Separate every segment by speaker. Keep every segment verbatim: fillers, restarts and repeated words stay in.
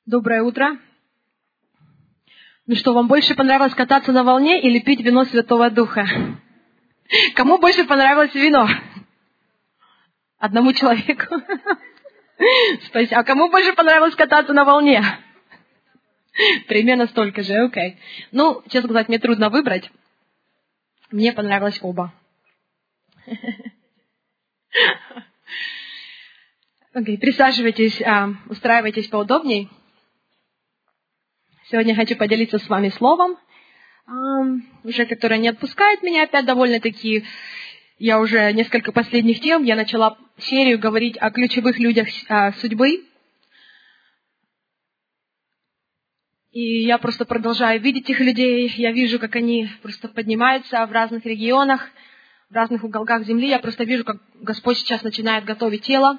Speaker 1: Доброе утро. Ну что, вам больше понравилось кататься на волне или пить вино Святого Духа? Кому больше понравилось вино? Одному человеку. Спасибо. А кому больше понравилось кататься на волне? Примерно столько же, окей. Ну, честно сказать, мне трудно выбрать. Мне понравилось оба. Окей, присаживайтесь, устраивайтесь поудобней. Сегодня я хочу поделиться с вами словом, уже которое не отпускает меня опять довольно-таки. Я уже несколько последних тем, я начала серию говорить о ключевых людях судьбы. И я просто продолжаю видеть этих людей. Я вижу, как они просто поднимаются в разных регионах, в разных уголках земли. Я просто вижу, как Господь сейчас начинает готовить тело.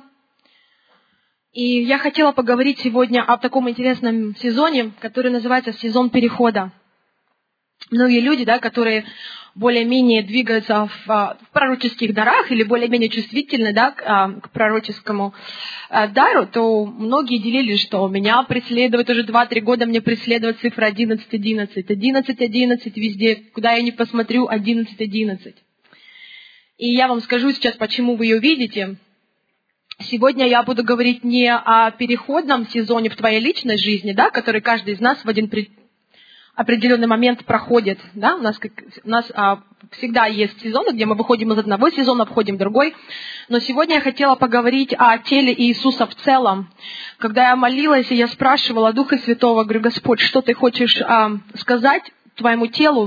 Speaker 1: И я хотела поговорить сегодня о таком интересном сезоне, который называется сезон перехода. Многие люди, да, которые более-менее двигаются в, в пророческих дарах или более-менее чувствительны, да, к, к пророческому дару, то многие делились, что меня преследует уже два-три года, мне преследует цифра одиннадцать одиннадцать. одиннадцать одиннадцать везде, куда я ни посмотрю, одиннадцать одиннадцать. И я вам скажу сейчас, почему вы ее видите. Сегодня я буду говорить не о переходном сезоне в твоей личной жизни, да, который каждый из нас в один определенный момент проходит. Да? У нас, как, у нас а, всегда есть сезоны, где мы выходим из одного сезона, входим в другой. Но сегодня я хотела поговорить о теле Иисуса в целом. Когда я молилась, и я спрашивала Духа Святого, говорю: Господь, что ты хочешь а, сказать твоему телу?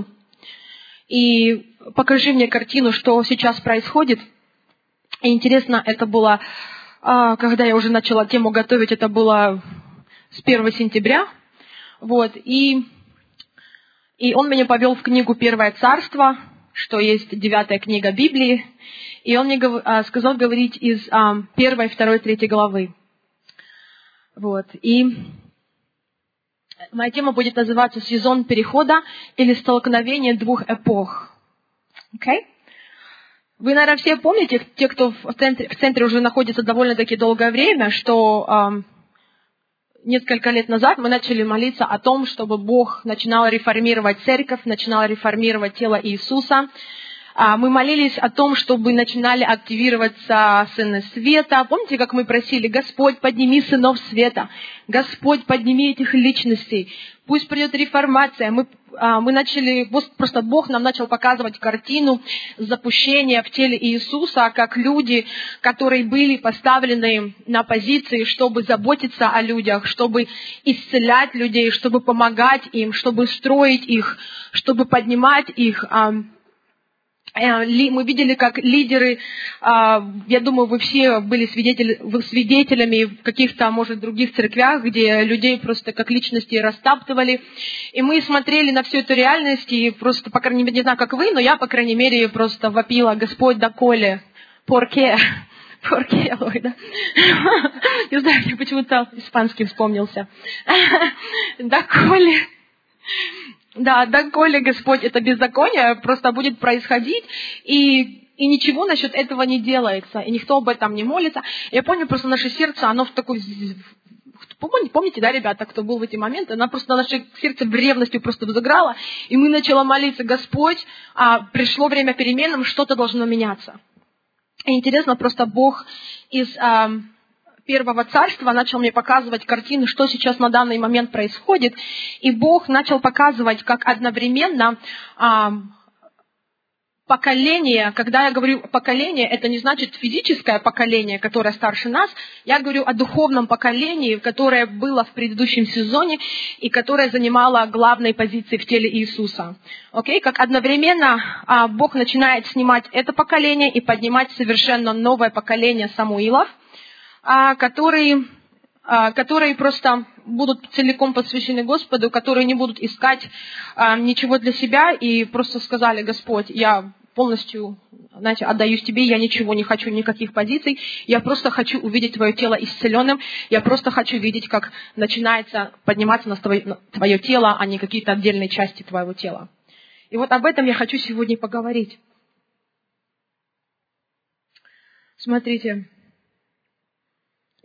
Speaker 1: И покажи мне картину, что сейчас происходит. И интересно, это было... Когда я уже начала тему готовить, это было с первого сентября. Вот, и, и он меня повел в книгу «Первое царство», что есть девятая книга Библии. И он мне сказал говорить из первой, второй, третьей главы. Вот, и моя тема будет называться «Сезон перехода» или «Столкновение двух эпох». Окей? Okay? Вы, наверное, все помните, те, кто в центре, в центре уже находится довольно-таки долгое время, что э, несколько лет назад мы начали молиться о том, чтобы Бог начинал реформировать церковь, начинал реформировать тело Иисуса. А мы молились о том, чтобы начинали активироваться сыны света. Помните, как мы просили: Господь, подними сынов света, Господь, подними этих личностей, пусть придет реформация. Мы, а, мы начали, просто Бог нам начал показывать картину запущения в теле Иисуса, как люди, которые были поставлены на позиции, чтобы заботиться о людях, чтобы исцелять людей, чтобы помогать им, чтобы строить их, чтобы поднимать их. Мы видели, как лидеры, я думаю, вы все были свидетель, свидетелями в каких-то, может, других церквях, где людей просто как личности растаптывали. И мы смотрели на всю эту реальность, и просто, по крайней мере, не знаю, как вы, но я, по крайней мере, просто вопила: Господь, доколе, порке, порке, ой, да. Не знаю, мне почему-то испанский вспомнился. Доколе. Да, доколе, Господь, это беззаконие просто будет происходить, и, и ничего насчет этого не делается, и никто об этом не молится. Я помню, просто наше сердце, оно в такой... Помните, да, ребята, кто был в эти моменты? Она просто, наше сердце в ревностью просто взыграло, и мы начали молиться: Господь, а, пришло время перемен, что-то должно меняться. И интересно, просто Бог из... А, Первого царства начал мне показывать картины, что сейчас на данный момент происходит. И Бог начал показывать, как одновременно а, поколение, когда я говорю поколение, это не значит физическое поколение, которое старше нас. Я говорю о духовном поколении, которое было в предыдущем сезоне и которое занимало главные позиции в теле Иисуса. Окей? Как одновременно а, Бог начинает снимать это поколение и поднимать совершенно новое поколение Самуилов, Которые, которые просто будут целиком посвящены Господу, которые не будут искать ничего для себя и просто сказали: Господь, я полностью, знаете, отдаюсь Тебе, я ничего не хочу, никаких позиций, я просто хочу увидеть Твое тело исцеленным, я просто хочу видеть, как начинается подниматься на Твое, твое тело, а не какие-то отдельные части Твоего тела. И вот об этом я хочу сегодня поговорить. Смотрите.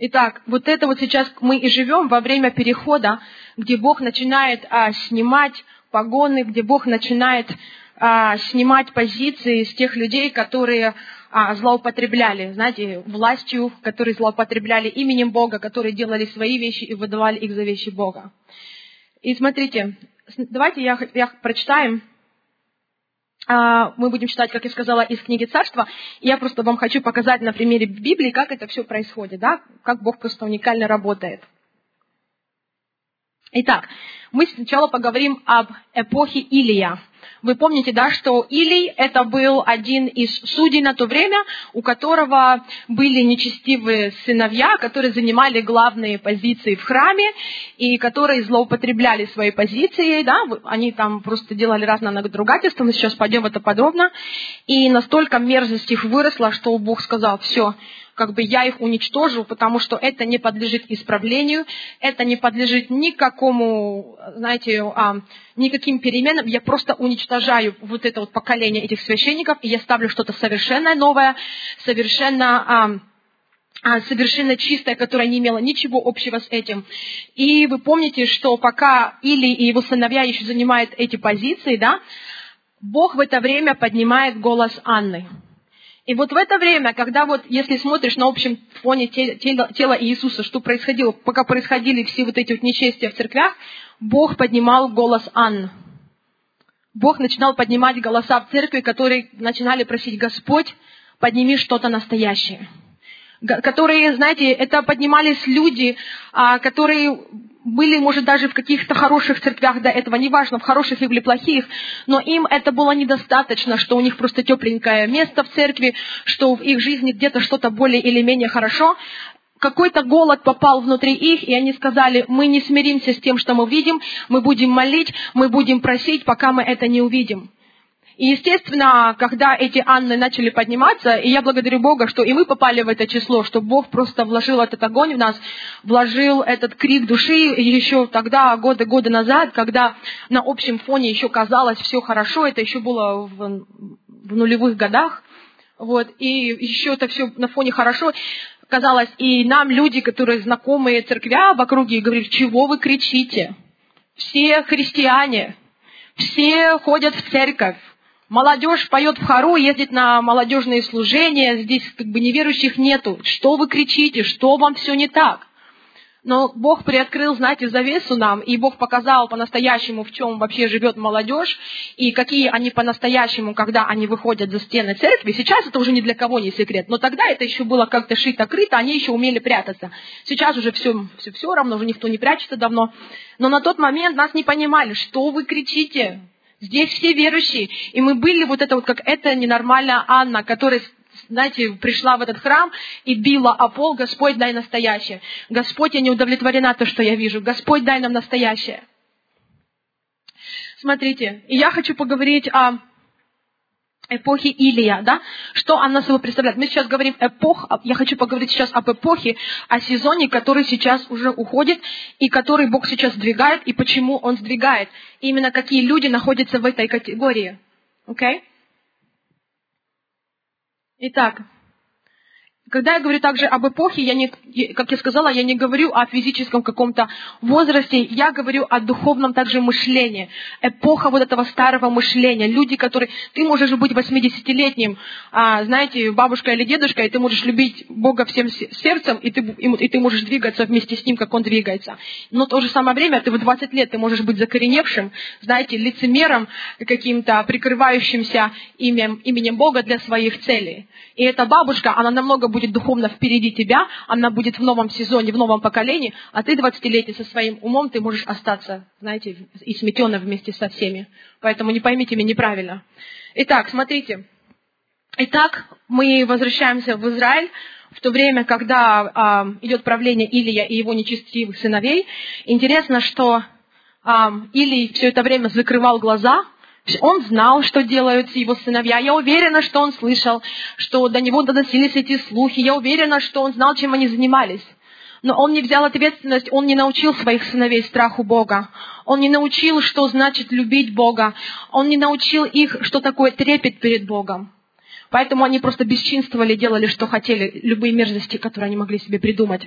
Speaker 1: Итак, вот это вот сейчас мы и живем во время перехода, где Бог начинает а, снимать погоны, где Бог начинает а, снимать позиции с тех людей, которые а, злоупотребляли, знаете, властью, которые злоупотребляли именем Бога, которые делали свои вещи и выдавали их за вещи Бога. И смотрите, давайте я, я прочитаем. Мы будем читать, как я сказала, из книги Царства. И я просто вам хочу показать на примере Библии, как это все происходит, да? Как Бог просто уникально работает. Итак, мы сначала поговорим об эпохе Илия. Вы помните, да, что Илий – это был один из судей на то время, у которого были нечестивые сыновья, которые занимали главные позиции в храме и которые злоупотребляли своей позицией, да, они там просто делали разное надругательство, мы сейчас пойдем в это подробно, и настолько мерзость их выросла, что Бог сказал: все, как бы я их уничтожу, потому что это не подлежит исправлению, это не подлежит никакому, знаете, а, никаким переменам. Я просто уничтожаю вот это вот поколение этих священников, и я ставлю что-то совершенно новое, совершенно, а, совершенно чистое, которое не имело ничего общего с этим. И вы помните, что пока Илий и его сыновья еще занимают эти позиции, да, Бог в это время поднимает голос Анны. И вот в это время, когда вот, если смотришь на общем фоне тела, тела Иисуса, что происходило, пока происходили все вот эти вот нечестия в церквях, Бог поднимал голос Анны. Бог начинал поднимать голоса в церкви, которые начинали просить: Господь, подними что-то настоящее. Которые, знаете, это поднимались люди, которые были, может, даже в каких-то хороших церквях до этого, неважно, в хороших или плохих, но им это было недостаточно, что у них просто тепленькое место в церкви, что в их жизни где-то что-то более или менее хорошо. Какой-то голод попал внутри их, и они сказали: мы не смиримся с тем, что мы видим, мы будем молить, мы будем просить, пока мы это не увидим. И, естественно, когда эти Анны начали подниматься, и я благодарю Бога, что и мы попали в это число, что Бог просто вложил этот огонь в нас, вложил этот крик души еще тогда, годы-годы назад, когда на общем фоне еще казалось все хорошо, это еще было в, в нулевых годах, вот, и еще это все на фоне хорошо казалось, и нам люди, которые знакомые церквя в округе, говорили: чего вы кричите? Все христиане, все ходят в церковь. Молодежь поет в хору, ездит на молодежные служения, здесь как бы неверующих нету. Что вы кричите? Что вам все не так? Но Бог приоткрыл, знаете, завесу нам, и Бог показал по-настоящему, в чем вообще живет молодежь, и какие они по-настоящему, когда они выходят за стены церкви. Сейчас это уже ни для кого не секрет, но тогда это еще было как-то шито-крыто, они еще умели прятаться. Сейчас уже все, все, все равно, уже никто не прячется давно. Но на тот момент нас не понимали: что вы кричите? Здесь все верующие. И мы были вот это вот, как эта ненормальная Анна, которая, знаете, пришла в этот храм и била о пол: Господь, дай настоящее. Господь, я не удовлетворена то, что я вижу. Господь, дай нам настоящее. Смотрите, и я хочу поговорить о эпохе Илия, да, что она собой представляет. Мы сейчас говорим эпох, я хочу поговорить сейчас об эпохе, о сезоне, который сейчас уже уходит, и который Бог сейчас сдвигает, и почему Он сдвигает. И именно какие люди находятся в этой категории. Окей? Okay? Итак, когда я говорю также об эпохе, я не, как я сказала, я не говорю о физическом каком-то возрасте, я говорю о духовном также мышлении. Эпоха вот этого старого мышления. Люди, которые... Ты можешь быть восьмидесятилетним, а, знаете, бабушкой или дедушкой, и ты можешь любить Бога всем сердцем, и ты, и, и ты можешь двигаться вместе с Ним, как Он двигается. Но в то же самое время, ты в двадцать лет, ты можешь быть закореневшим, знаете, лицемером, каким-то прикрывающимся именем, именем Бога для своих целей. И эта бабушка, она намного будет духовно впереди тебя, она будет в новом сезоне, в новом поколении, а ты двадцатилетний со своим умом, ты можешь остаться, знаете, и сметенным вместе со всеми. Поэтому не поймите меня неправильно. Итак, смотрите. Итак, мы возвращаемся в Израиль в то время, когда а, идет правление Илия и его нечестивых сыновей. Интересно, что а, Илий все это время закрывал глаза. Он знал, что делают его сыновья. Я уверена, что он слышал, что до него доносились эти слухи. Я уверена, что он знал, чем они занимались. Но он не взял ответственность, он не научил своих сыновей страху Бога. Он не научил, что значит любить Бога. Он не научил их, что такое трепет перед Богом. Поэтому они просто бесчинствовали, делали, что хотели, любые мерзости, которые они могли себе придумать.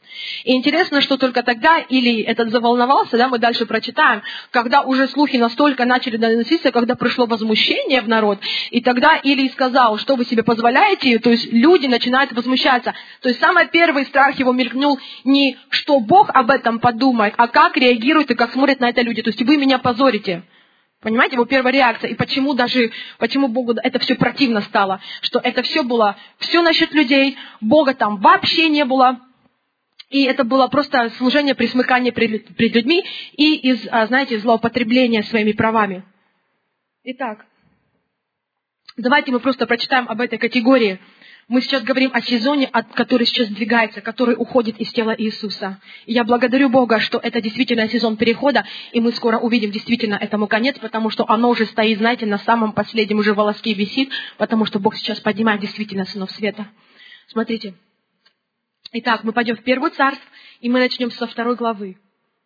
Speaker 1: И интересно, что только тогда Илий этот заволновался, да, мы дальше прочитаем, когда уже слухи настолько начали доноситься, когда пришло возмущение в народ, и тогда Илий сказал, что вы себе позволяете, то есть люди начинают возмущаться. То есть самый первый страх его мелькнул не что Бог об этом подумает, а как реагируют и как смотрят на это люди. То есть вы меня позорите. Понимаете, его первая реакция. И почему даже, почему Богу это все противно стало, что это все было, все насчет людей, Бога там вообще не было. И это было просто служение, присмыкание пред, пред людьми и из, знаете, злоупотребления своими правами. Итак, давайте мы просто прочитаем об этой категории. Мы сейчас говорим о сезоне, который сейчас двигается, который уходит из тела Иисуса. И я благодарю Бога, что это действительно сезон перехода, и мы скоро увидим действительно этому конец, потому что оно уже стоит, знаете, на самом последнем уже волоске висит, потому что Бог сейчас поднимает действительно сынов света. Смотрите. Итак, мы пойдем в Первое Царство, и мы начнем со второй главы.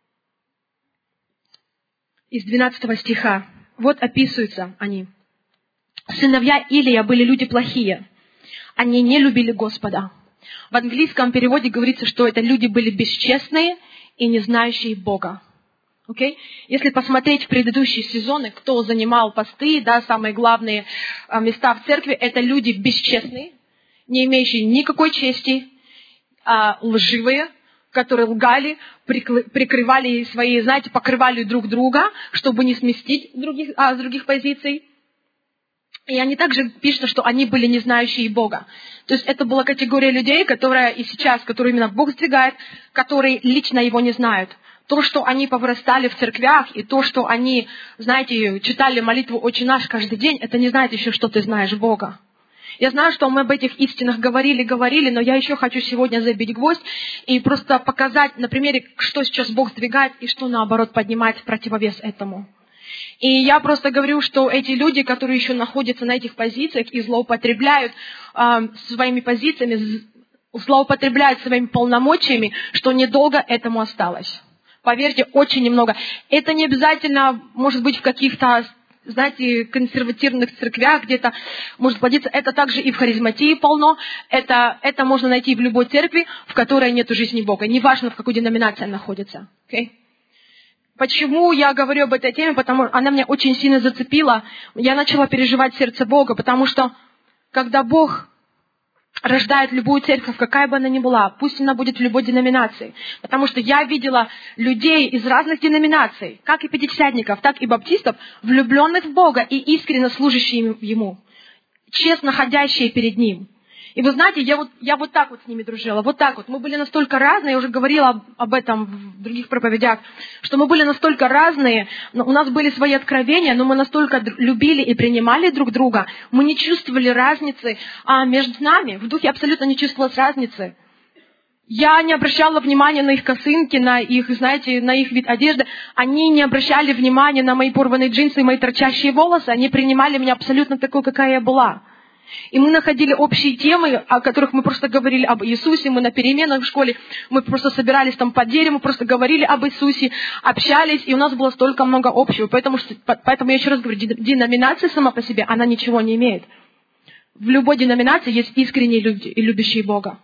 Speaker 1: Из двенадцатого стиха. Вот описываются они. Сыновья Илия были люди плохие. Они не любили Господа. В английском переводе говорится, что это люди были бесчестные и не знающие Бога. Okay? Если посмотреть в предыдущие сезоны, кто занимал посты, да, самые главные места в церкви, это люди бесчестные, не имеющие никакой чести, а, лживые, которые лгали, прикрывали свои, знаете, покрывали друг друга, чтобы не сместить других, а, с других позиций. И они также пишут, что они были не знающие Бога. То есть это была категория людей, которая и сейчас, которую именно Бог сдвигает, которые лично Его не знают. То, что они повырастали в церквях, и то, что они, знаете, читали молитву «Отче наш» каждый день, это не значит еще, что ты знаешь Бога. Я знаю, что мы об этих истинах говорили, говорили, но я еще хочу сегодня забить гвоздь и просто показать на примере, что сейчас Бог сдвигает и что, наоборот, поднимает в противовес этому. И я просто говорю, что эти люди, которые еще находятся на этих позициях и злоупотребляют э, своими позициями, злоупотребляют своими полномочиями, что недолго этому осталось. Поверьте, очень немного. Это не обязательно может быть в каких-то, знаете, консервативных церквях, где-то может плодиться. Это также и в харизматии полно. Это, это можно найти в любой церкви, в которой нет жизни Бога. Неважно, в какой деноминации она находится. Okay? Почему я говорю об этой теме? Потому что она меня очень сильно зацепила. Я начала переживать сердце Бога, потому что когда Бог рождает любую церковь, какая бы она ни была, пусть она будет в любой деноминации. Потому что я видела людей из разных деноминаций, как и пятидесятников, так и баптистов, влюбленных в Бога и искренне служащие Ему, честно ходящие перед Ним. И вы знаете, я вот, я вот так вот с ними дружила, вот так вот. Мы были настолько разные, я уже говорила об, об этом в других проповедях, что мы были настолько разные, но у нас были свои откровения, но мы настолько любили и принимали друг друга, мы не чувствовали разницы а между нами, в духе абсолютно не чувствовалось разницы. Я не обращала внимания на их косынки, на их, знаете, на их вид одежды. Они не обращали внимания на мои порванные джинсы и мои торчащие волосы. Они принимали меня абсолютно такой, какая я была. И мы находили общие темы, о которых мы просто говорили об Иисусе. Мы на переменах в школе, мы просто собирались там под деревом, просто говорили об Иисусе, общались, и у нас было столько много общего. Поэтому, поэтому я еще раз говорю, деноминация сама по себе, она ничего не имеет. В любой деноминации есть искренние люди и любящие Бога.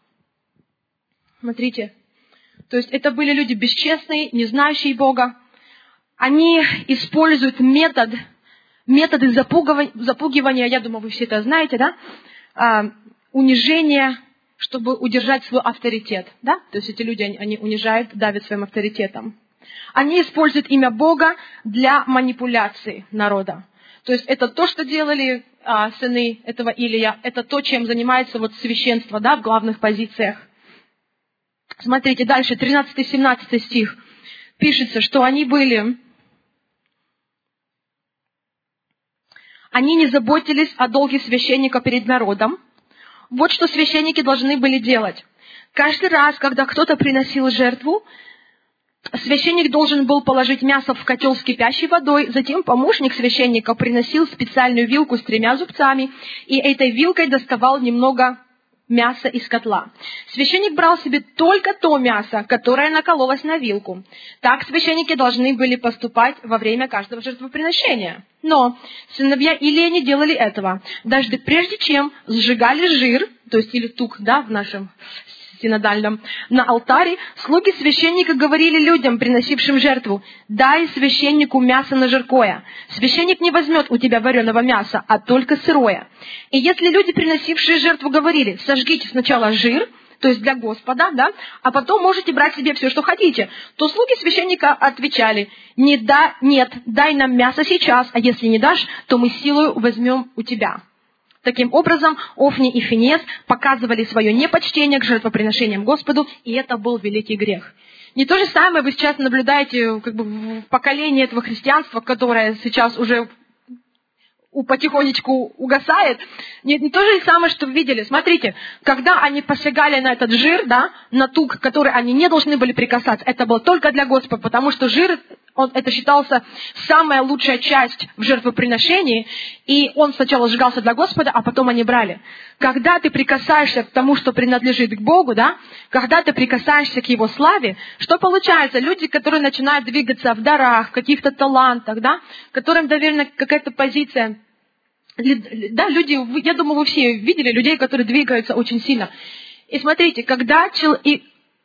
Speaker 1: Смотрите. То есть это были люди бесчестные, не знающие Бога. Они используют метод... Методы запугивания, запугивания, я думаю, вы все это знаете, да? А, унижение, чтобы удержать свой авторитет, да? То есть эти люди, они, они унижают, давят своим авторитетом. Они используют имя Бога для манипуляции народа. То есть это то, что делали а, сыны этого Илия, это то, чем занимается вот священство, да, в главных позициях. Смотрите дальше, тринадцатый-семнадцатый стих. Пишется, что они были... Они не заботились о долге священника перед народом. Вот что священники должны были делать. Каждый раз, когда кто-то приносил жертву, священник должен был положить мясо в котел с кипящей водой, затем помощник священника приносил специальную вилку с тремя зубцами, и этой вилкой доставал немного мяса из котла. Священник брал себе только то мясо, которое накололось на вилку. Так священники должны были поступать во время каждого жертвоприношения. Но сыновья Илия не делали этого. Даже прежде чем сжигали жир, то есть или тук, да, в нашем синодальном, на алтаре слуги священника говорили людям, приносившим жертву: «Дай священнику мясо на жаркое. Священник не возьмет у тебя вареного мяса, а только сырое». И если люди, приносившие жертву, говорили: «Сожгите сначала жир», то есть для Господа, да, а потом можете брать себе все, что хотите, то слуги священника отвечали: «Не да, нет, дай нам мясо сейчас, а если не дашь, то мы силою возьмем у тебя». Таким образом, Офни и Финеас показывали свое непочтение к жертвоприношениям Господу, и это был великий грех. Не то же самое вы сейчас наблюдаете как бы, в поколении этого христианства, которое сейчас уже потихонечку угасает. Не, не то же самое, что вы видели. Смотрите, когда они посягали на этот жир, да, на тук, который они не должны были прикасаться, это было только для Господа, потому что жир, он, это считался самая лучшая часть в жертвоприношении, и он сначала сжигался для Господа, а потом они брали. Когда ты прикасаешься к тому, что принадлежит к Богу, да, когда ты прикасаешься к Его славе, что получается? Люди, которые начинают двигаться в дарах, в каких-то талантах, да, которым доверена какая-то позиция. Да, люди, я думаю, вы все видели людей, которые двигаются очень сильно. И смотрите, когда чел... и,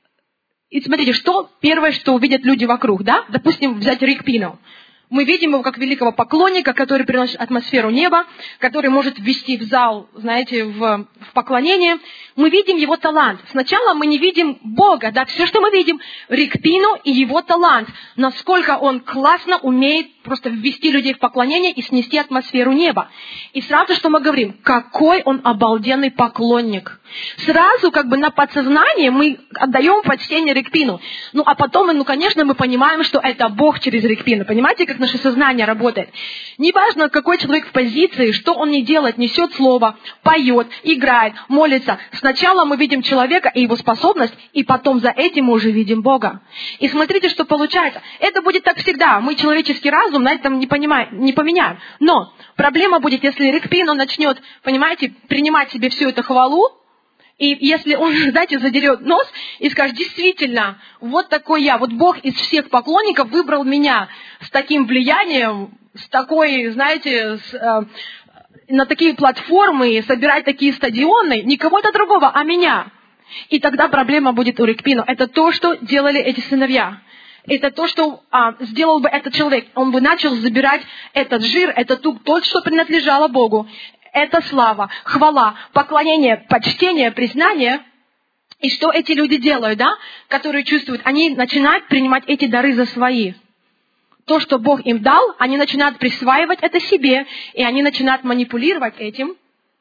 Speaker 1: и смотрите, что первое, что увидят люди вокруг, да? Допустим, взять Рик Пино. Мы видим его как великого поклонника, который приносит атмосферу неба, который может ввести в зал, знаете, в, в поклонение. Мы видим его талант. Сначала мы не видим Бога, да, все, что мы видим, Рик Пино и его талант. Насколько он классно умеет просто ввести людей в поклонение и снести атмосферу неба. И сразу, что мы говорим, какой он обалденный поклонник. Сразу, как бы на подсознании мы отдаем почтение Рик Пино. Ну, а потом, ну, конечно, мы понимаем, что это Бог через Рик Пино. Понимаете, как наше сознание работает? Неважно, какой человек в позиции, что он не делает, несет слово, поет, играет, молится. Сначала мы видим человека и его способность, и потом за этим мы уже видим Бога. И смотрите, что получается. Это будет так всегда. Мы человеческий разум на этом не, понимаем, не поменяем. Но проблема будет, если Рик Пино начнет, понимаете, принимать себе всю эту хвалу, и если он, знаете, задерет нос и скажет: действительно, вот такой я, вот Бог из всех поклонников выбрал меня с таким влиянием, с такой, знаете, с, э, на такие платформы, собирать такие стадионы, не кого-то другого, а меня. И тогда проблема будет у Рик Пино. Это то, что делали эти сыновья. Это то, что а, сделал бы этот человек. Он бы начал забирать этот жир, этот тук, то, что принадлежало Богу. Это слава, хвала, поклонение, почтение, признание. И что эти люди делают, да, которые чувствуют? Они начинают принимать эти дары за свои. То, что Бог им дал, они начинают присваивать это себе, и они начинают манипулировать этим.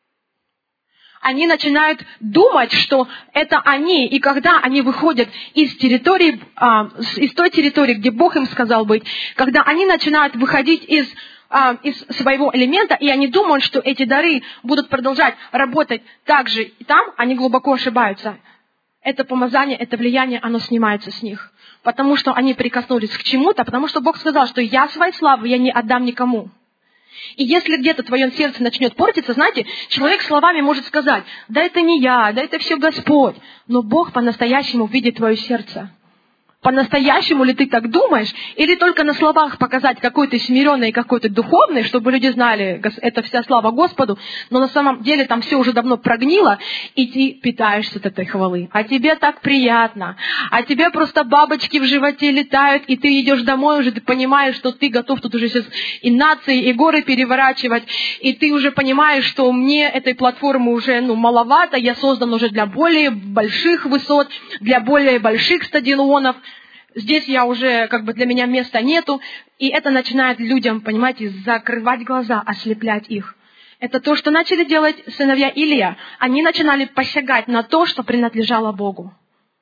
Speaker 1: Они начинают думать, что это они, и когда они выходят из территории, а, из той территории, где Бог им сказал быть, когда они начинают выходить из из своего элемента, и они думают, что эти дары будут продолжать работать так же и там, они глубоко ошибаются. Это помазание, это влияние, оно снимается с них. Потому что они прикоснулись к чему-то, потому что Бог сказал, что я свою славу я не отдам никому. И если где-то твое сердце начнет портиться, знаете, человек словами может сказать: да это не я, да это все Господь. Но Бог по-настоящему видит твое сердце. По-настоящему ли ты так думаешь? Или только на словах показать, какой ты смиренный и какой ты духовный, чтобы люди знали, это вся слава Господу, но на самом деле там все уже давно прогнило, и ты питаешься от этой хвалы. А тебе так приятно. А тебе просто бабочки в животе летают, и ты идешь домой уже, ты понимаешь, что ты готов тут уже сейчас и нации, и горы переворачивать, и ты уже понимаешь, что мне этой платформы уже ну, маловато, я создан уже для более больших высот, для более больших стадионов. Здесь я уже, как бы для меня места нету. И это начинает людям, понимаете, закрывать глаза, ослеплять их. Это то, что начали делать сыновья Илия. Они начинали посягать на то, что принадлежало Богу.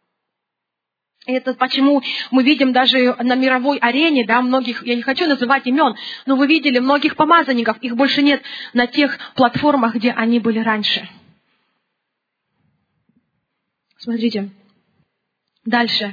Speaker 1: И это почему мы видим даже на мировой арене, да, многих, я не хочу называть имен, но вы видели многих помазанников, их больше нет на тех платформах, где они были раньше. Смотрите. Дальше.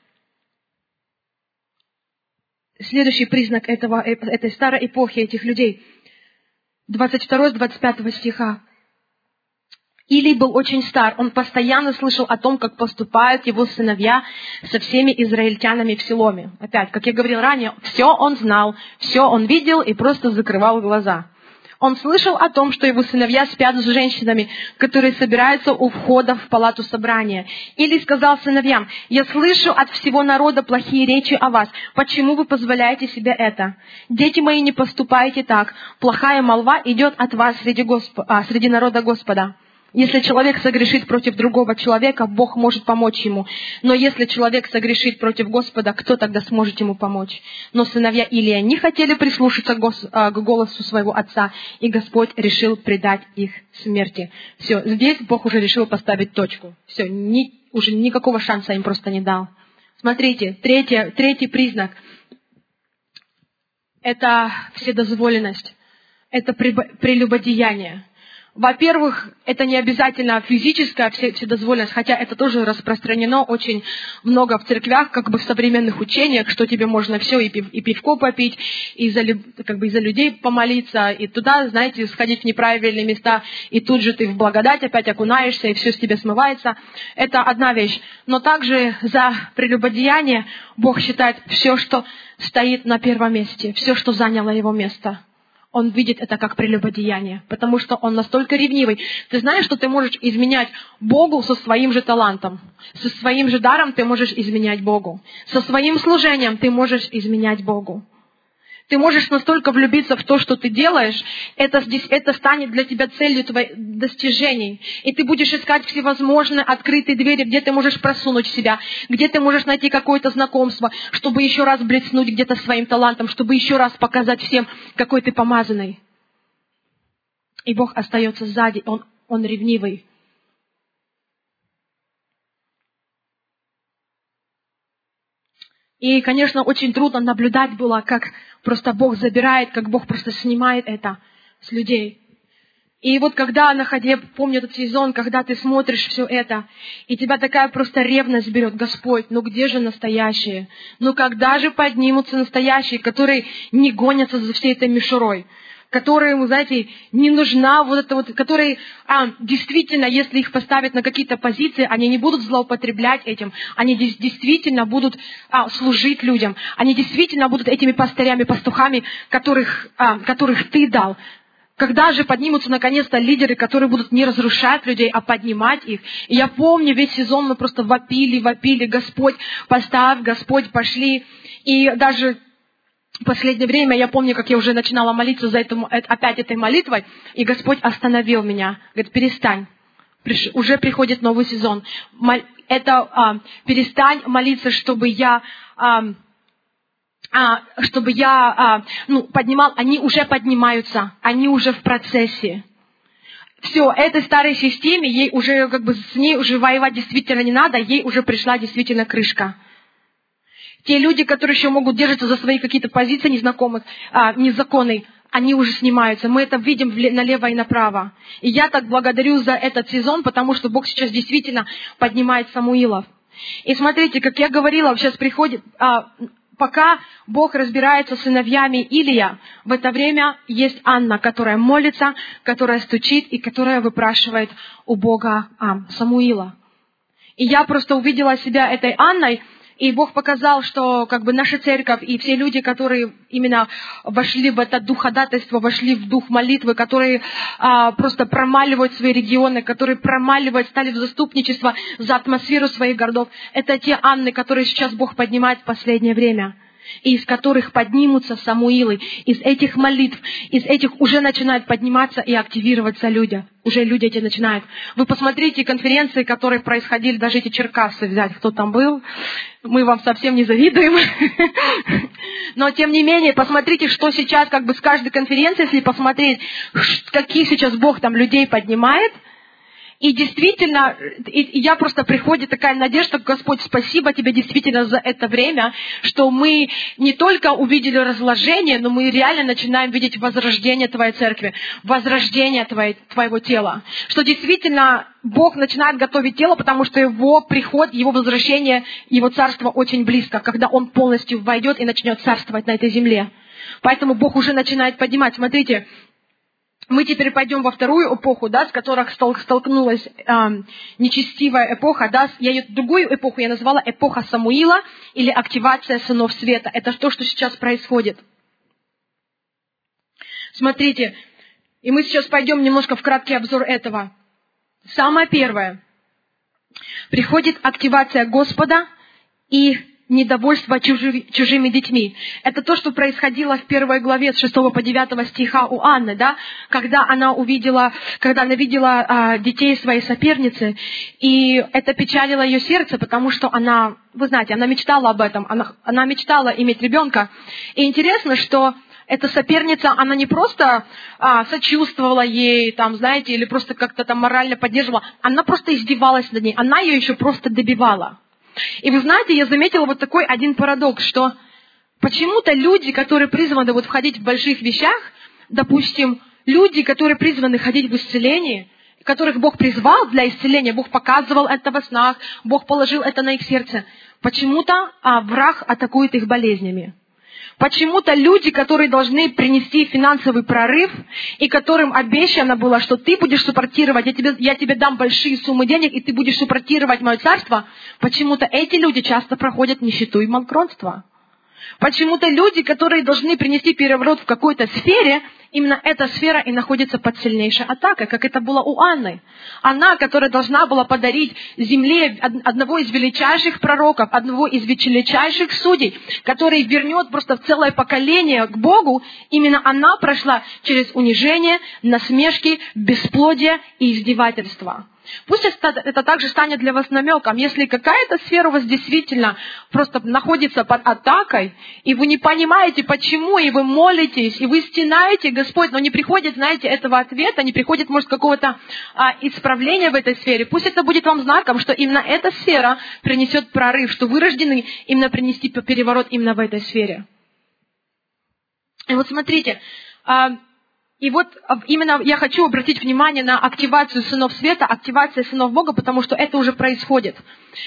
Speaker 1: Следующий признак этого, этой старой эпохи, этих людей. двадцать второго с двадцать пятого стиха. Илий был очень стар. Он постоянно слышал о том, как поступают его сыновья со всеми израильтянами в Силоме. Опять, как я говорил ранее, все он знал, все он видел и просто закрывал глаза. Он слышал о том, что его сыновья спят с женщинами, которые собираются у входа в палату собрания. Или сказал сыновьям: «Я слышу от всего народа плохие речи о вас. Почему вы позволяете себе это? Дети мои, не поступайте так. Плохая молва идет от вас среди, Госп... а, среди народа Господа». Если человек согрешит против другого человека, Бог может помочь ему. Но если человек согрешит против Господа, кто тогда сможет ему помочь? Но сыновья Илия не хотели прислушаться к голосу своего отца, и Господь решил предать их смерти. Все, здесь Бог уже решил поставить точку. Все, ни, уже никакого шанса им просто не дал. Смотрите, третий, третий признак – это вседозволенность, это прелюбодеяние. Во-первых, это не обязательно физическая вседозволенность, хотя это тоже распространено очень много в церквях, как бы в современных учениях, что тебе можно все, и, пив, и пивко попить, и за, как бы и за людей помолиться, и туда, знаете, сходить в неправильные места, и тут же ты в благодать опять окунаешься, и все с тебя смывается. Это одна вещь. Но также за прелюбодеяние Бог считает все, что стоит на первом месте, все, что заняло его место. Он видит это как прелюбодеяние, потому что он настолько ревнивый. Ты знаешь, что ты можешь изменять Богу со своим же талантом. Со своим же даром ты можешь изменять Богу. Со своим служением ты можешь изменять Богу. Ты можешь настолько влюбиться в то, что ты делаешь, это, здесь, это станет для тебя целью твоих достижений. И ты будешь искать всевозможные открытые двери, где ты можешь просунуть себя, где ты можешь найти какое-то знакомство, чтобы еще раз блеснуть где-то своим талантом, чтобы еще раз показать всем, какой ты помазанный. И Бог остается сзади, Он, он ревнивый. И, конечно, очень трудно наблюдать было, как просто Бог забирает, как Бог просто снимает это с людей. И вот когда, находя, помню этот сезон, когда ты смотришь все это, и тебя такая просто ревность берет: Господь, ну где же настоящие? Ну когда же поднимутся настоящие, которые не гонятся за всей этой мишурой? Которые, вы знаете, не нужна вот это вот, которые а, действительно, если их поставят на какие-то позиции, они не будут злоупотреблять этим, они действительно будут а, служить людям, они действительно будут этими пастырями, пастухами, которых, а, которых ты дал. Когда же поднимутся наконец-то лидеры, которые будут не разрушать людей, а поднимать их? И я помню, весь сезон мы просто вопили, вопили: Господь, поставь, Господь, пошли. И даже в последнее время я помню, как я уже начинала молиться за эту, опять этой молитвой, и Господь остановил меня. Говорит: перестань, Приш, уже приходит новый сезон. Это а, перестань молиться, чтобы я, а, а, чтобы я а, ну, поднимал. Они уже поднимаются, они уже в процессе. Все, этой старой системе, ей уже, как бы, с ней уже воевать действительно не надо, ей уже пришла действительно крышка. Те люди, которые еще могут держаться за свои какие-то позиции незнакомых, а, незаконные, они уже снимаются. Мы это видим налево и направо. И я так благодарю за этот сезон, потому что Бог сейчас действительно поднимает Самуилов. И смотрите, как я говорила, сейчас приходит, а, пока Бог разбирается с сыновьями Илия, в это время есть Анна, которая молится, которая стучит и которая выпрашивает у Бога а, Самуила. И я просто увидела себя этой Анной. И Бог показал, что как бы наша церковь и все люди, которые именно вошли в это дух ходатайства, вошли в дух молитвы, которые а, просто промаливают свои регионы, которые промаливают, стали в заступничество за атмосферу своих городов, это те Анны, которые сейчас Бог поднимает в последнее время. И из которых поднимутся Самуилы, из этих молитв, из этих уже начинают подниматься и активироваться люди. Уже люди эти начинают. Вы посмотрите конференции, которые происходили, даже эти Черкассы взять, кто там был. Мы вам совсем не завидуем. Но, тем не менее, посмотрите, что сейчас как бы с каждой конференции, если посмотреть, каких сейчас Бог там людей поднимает. И действительно, и я просто приходит такая надежда: Господь, спасибо Тебе действительно за это время, что мы не только увидели разложение, но мы реально начинаем видеть возрождение Твоей церкви, возрождение твоей, Твоего тела. Что действительно Бог начинает готовить тело, потому что Его приход, Его возвращение, Его царство очень близко, когда Он полностью войдет и начнет царствовать на этой земле. Поэтому Бог уже начинает поднимать. Смотрите, мы теперь пойдем во вторую эпоху, да, с которой столкнулась э, нечестивая эпоха. Да, я ее другую эпоху я назвала эпоха Самуила или активация сынов света. Это то, что сейчас происходит. Смотрите, И мы сейчас пойдем немножко в краткий обзор этого. Самое первое. Приходит активация Господа и недовольство чужими, чужими детьми. Это то, что происходило в первой главе с шестого по девятого стиха у Анны, да, когда она увидела, когда она видела а, детей своей соперницы, и это печалило ее сердце, потому что она, вы знаете, она мечтала об этом, она, она мечтала иметь ребенка. И интересно, что эта соперница, она не просто а, сочувствовала ей, там, знаете, или просто как-то там морально поддерживала, она просто издевалась над ней, она ее еще просто добивала. И вы знаете, я заметила вот такой один парадокс, что почему-то люди, которые призваны вот входить в больших вещах, допустим, люди, которые призваны ходить в исцелении, которых Бог призвал для исцеления, Бог показывал это во снах, Бог положил это на их сердце, почему-то а, враг атакует их болезнями. Почему-то люди, которые должны принести финансовый прорыв, и которым обещано было, что ты будешь суппортировать, я тебе, я тебе дам большие суммы денег, и ты будешь суппортировать мое царство, почему-то эти люди часто проходят нищету и банкротство. Почему-то люди, которые должны принести переворот в какой-то сфере, именно эта сфера и находится под сильнейшей атакой, как это было у Анны. Она, которая должна была подарить земле одного из величайших пророков, одного из величайших судей, который вернет просто целое поколение к Богу, именно она прошла через унижение, насмешки, бесплодие и издевательство. Пусть это также станет для вас намеком. Если какая-то сфера у вас действительно просто находится под атакой, и вы не понимаете, почему, и вы молитесь, и вы стенаете, Господь, но не приходит, знаете, этого ответа, не приходит, может, какого-то а, исправления в этой сфере, пусть это будет вам знаком, что именно эта сфера принесет прорыв, что вы рождены именно принести переворот именно в этой сфере. И вот смотрите, а, И вот именно я хочу обратить внимание на активацию сынов света, активацию сынов Бога, потому что это уже происходит.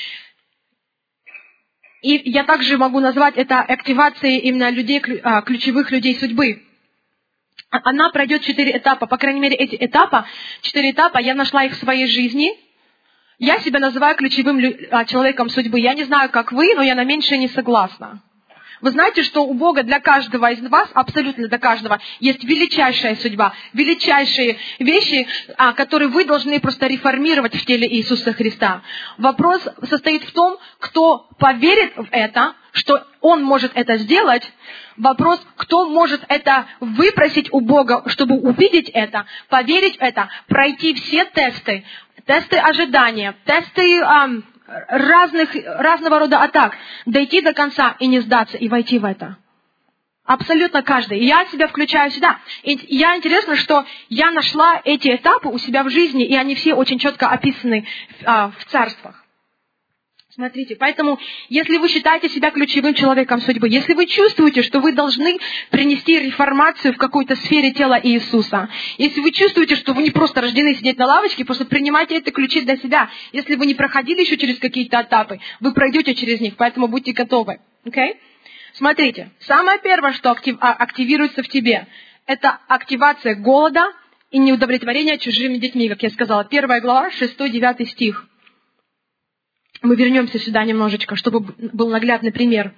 Speaker 1: И я также могу назвать это активацией именно людей, ключевых людей судьбы. Она пройдет четыре этапа, по крайней мере, эти этапы, четыре этапа, я нашла их в своей жизни. Я себя называю ключевым человеком судьбы. Я не знаю, как вы, но я на меньшее не согласна. Вы знаете, что у Бога для каждого из вас, абсолютно для каждого, есть величайшая судьба, величайшие вещи, которые вы должны просто реформировать в теле Иисуса Христа. Вопрос состоит в том, кто поверит в это, что Он может это сделать. Вопрос, кто может это выпросить у Бога, чтобы увидеть это, поверить в это, пройти все тесты, тесты ожидания, тесты... Эм, разных, разного рода атак, дойти до конца и не сдаться, и войти в это. Абсолютно каждый. И я себя включаю сюда. И я интересно, что я нашла эти этапы у себя в жизни, и они все очень четко описаны а, в царствах. Смотрите, поэтому, если вы считаете себя ключевым человеком судьбы, если вы чувствуете, что вы должны принести реформацию в какой-то сфере тела Иисуса, если вы чувствуете, что вы не просто рождены сидеть на лавочке, просто принимайте это ключи для себя. Если вы не проходили еще через какие-то этапы, вы пройдете через них, поэтому будьте готовы. Okay? Смотрите, самое первое, что актив, активируется в тебе, это активация голода и неудовлетворения чужими детьми, как я сказала. Первая глава, шестой-девятый стих. Мы вернемся сюда немножечко, чтобы был наглядный пример.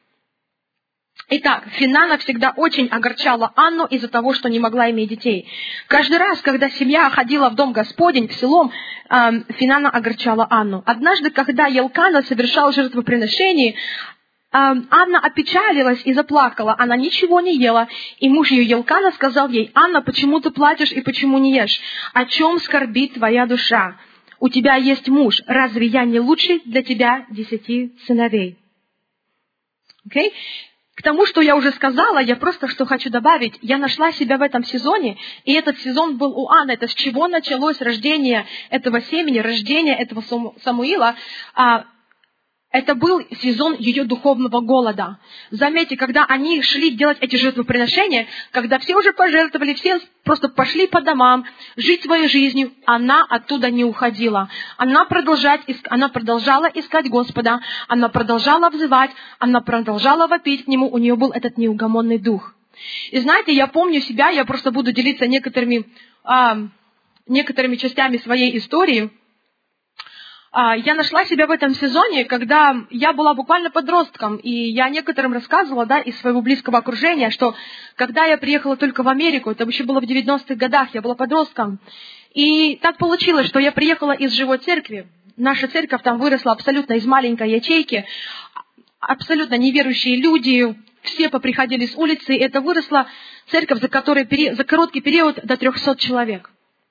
Speaker 1: Итак, Финана всегда очень огорчала Анну из-за того, что не могла иметь детей. Каждый раз, когда семья ходила в дом Господень, в селом, э, Финана огорчала Анну. Однажды, когда Елкана совершал жертвоприношение, э, Анна опечалилась и заплакала. Она ничего не ела. И муж ее Елкана сказал ей: «Анна, почему ты плачешь и почему не ешь? О чем скорбит твоя душа? У тебя есть муж, разве я не лучший для тебя десяти сыновей?» Okay? К тому, что я уже сказала, я просто что хочу добавить. Я нашла себя в этом сезоне, и этот сезон был у Анны. Это с чего началось рождение этого семени, рождение этого Самуила. Это был сезон ее духовного голода. Заметьте, когда они шли делать эти жертвоприношения, когда все уже пожертвовали, все просто пошли по домам, жить своей жизнью, она оттуда не уходила. Она, продолжать, она продолжала искать Господа, она продолжала взывать, она продолжала вопить к Нему, у нее был этот неугомонный дух. И знаете, я помню себя, я просто буду делиться некоторыми, а, некоторыми частями своей истории. Я нашла себя в этом сезоне, когда я была буквально подростком, и я некоторым рассказывала, да, из своего близкого окружения, что когда я приехала только в Америку, это еще было в девяностых годах, я была подростком, и так получилось, что я приехала из живой церкви. Наша церковь там выросла абсолютно из маленькой ячейки, абсолютно неверующие люди, все поприходили с улицы, и это выросла церковь, за, которой, за короткий период до трехсот человек.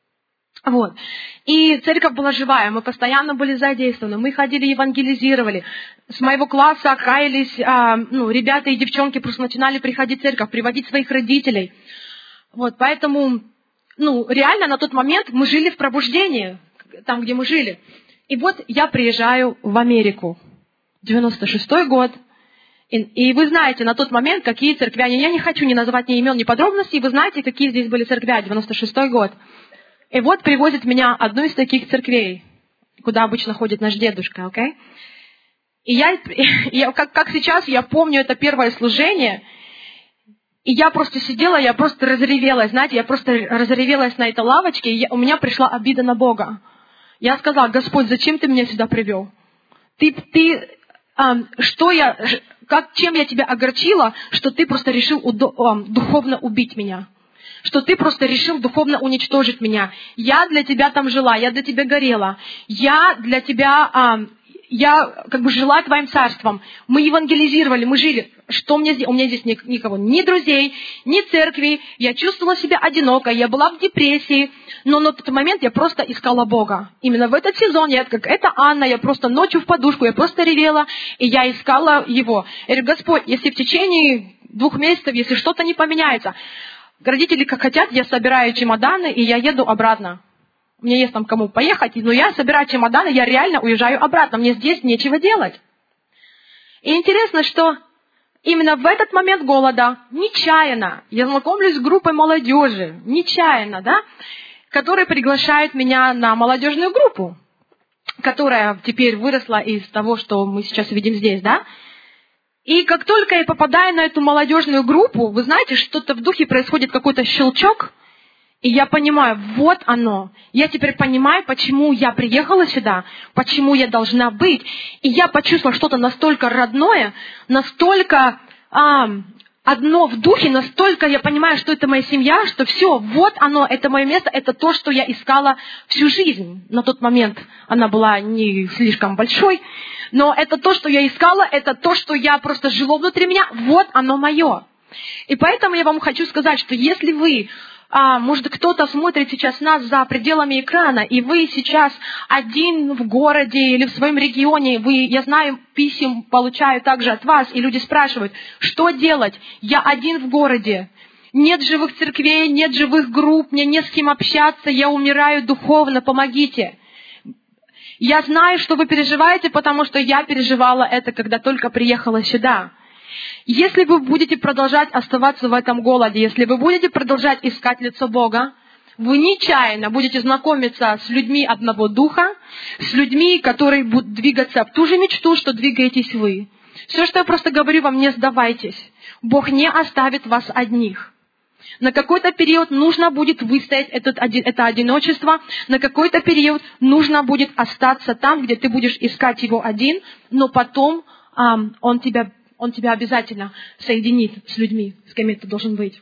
Speaker 1: Вот. И церковь была живая, мы постоянно были задействованы, мы ходили, евангелизировали. С моего класса каялись, а, ну, ребята и девчонки просто начинали приходить в церковь, приводить своих родителей. Вот, поэтому, ну, реально на тот момент мы жили в пробуждении, там, где мы жили. И вот я приезжаю в Америку, девяносто шестой год, и, и вы знаете на тот момент, какие церквяне, я не хочу ни называть ни имен, ни подробностей, вы знаете, какие здесь были церквя, девяносто шестой год. И вот привозит меня одну из таких церквей, куда обычно ходит наш дедушка, окей? Okay? И я, я как, как сейчас, я помню это первое служение, и я просто сидела, я просто разревелась, знаете, я просто разревелась на этой лавочке, и я, у меня пришла обида на Бога. Я сказала: Господь, зачем ты меня сюда привел? Ты, ты, а, что я, как, чем я тебя огорчила, что ты просто решил удо, а, духовно убить меня? Что ты просто решил духовно уничтожить меня. Я для тебя там жила, я для тебя горела. Я для тебя, а, я как бы жила твоим царством. Мы евангелизировали, мы жили. Что мне здесь? У меня здесь никого, ни друзей, ни церкви. Я чувствовала себя одинокой, я была в депрессии. Но на тот момент я просто искала Бога. Именно в этот сезон, я как это Анна, я просто ночью в подушку, я просто ревела, и я искала Его. Я говорю: Господь, если в течение двух месяцев, если что-то не поменяется, родители как хотят, я собираю чемоданы, и я еду обратно. У меня есть там кому поехать, но я собираю чемоданы, я реально уезжаю обратно. Мне здесь нечего делать. И интересно, что именно в этот момент голода, нечаянно, я знакомлюсь с группой молодежи, нечаянно, да, которые приглашают меня на молодежную группу, которая теперь выросла из того, что мы сейчас видим здесь, да. И как только я попадаю на эту молодежную группу, вы знаете, что-то в духе происходит, какой-то щелчок, и я понимаю, вот оно. Я теперь понимаю, почему я приехала сюда, почему я должна быть. И я почувствовала что-то настолько родное, настолько а, одно в духе, настолько я понимаю, что это моя семья, что все, вот оно, это мое место, это то, что я искала всю жизнь. На тот момент она была не слишком большой, но это то, что я искала, это то, что я просто жило внутри меня, вот оно мое. И поэтому я вам хочу сказать, что если вы, а, может, кто-то смотрит сейчас нас за пределами экрана, и вы сейчас один в городе или в своем регионе, вы, я знаю, писем получаю также от вас, и люди спрашивают, что делать? Я один в городе. Нет живых церквей, нет живых групп, мне не с кем общаться, я умираю духовно, помогите. Я знаю, что вы переживаете, потому что я переживала это, когда только приехала сюда. Если вы будете продолжать оставаться в этом голоде, если вы будете продолжать искать лицо Бога, вы нечаянно будете знакомиться с людьми одного духа, с людьми, которые будут двигаться в ту же мечту, что двигаетесь вы. Все, что я просто говорю вам, не сдавайтесь. Бог не оставит вас одних. На какой-то период нужно будет выстоять этот, это одиночество, на какой-то период нужно будет остаться там, где ты будешь искать Его один, но потом um, он, тебя, он тебя обязательно соединит с людьми, с кем ты должен быть.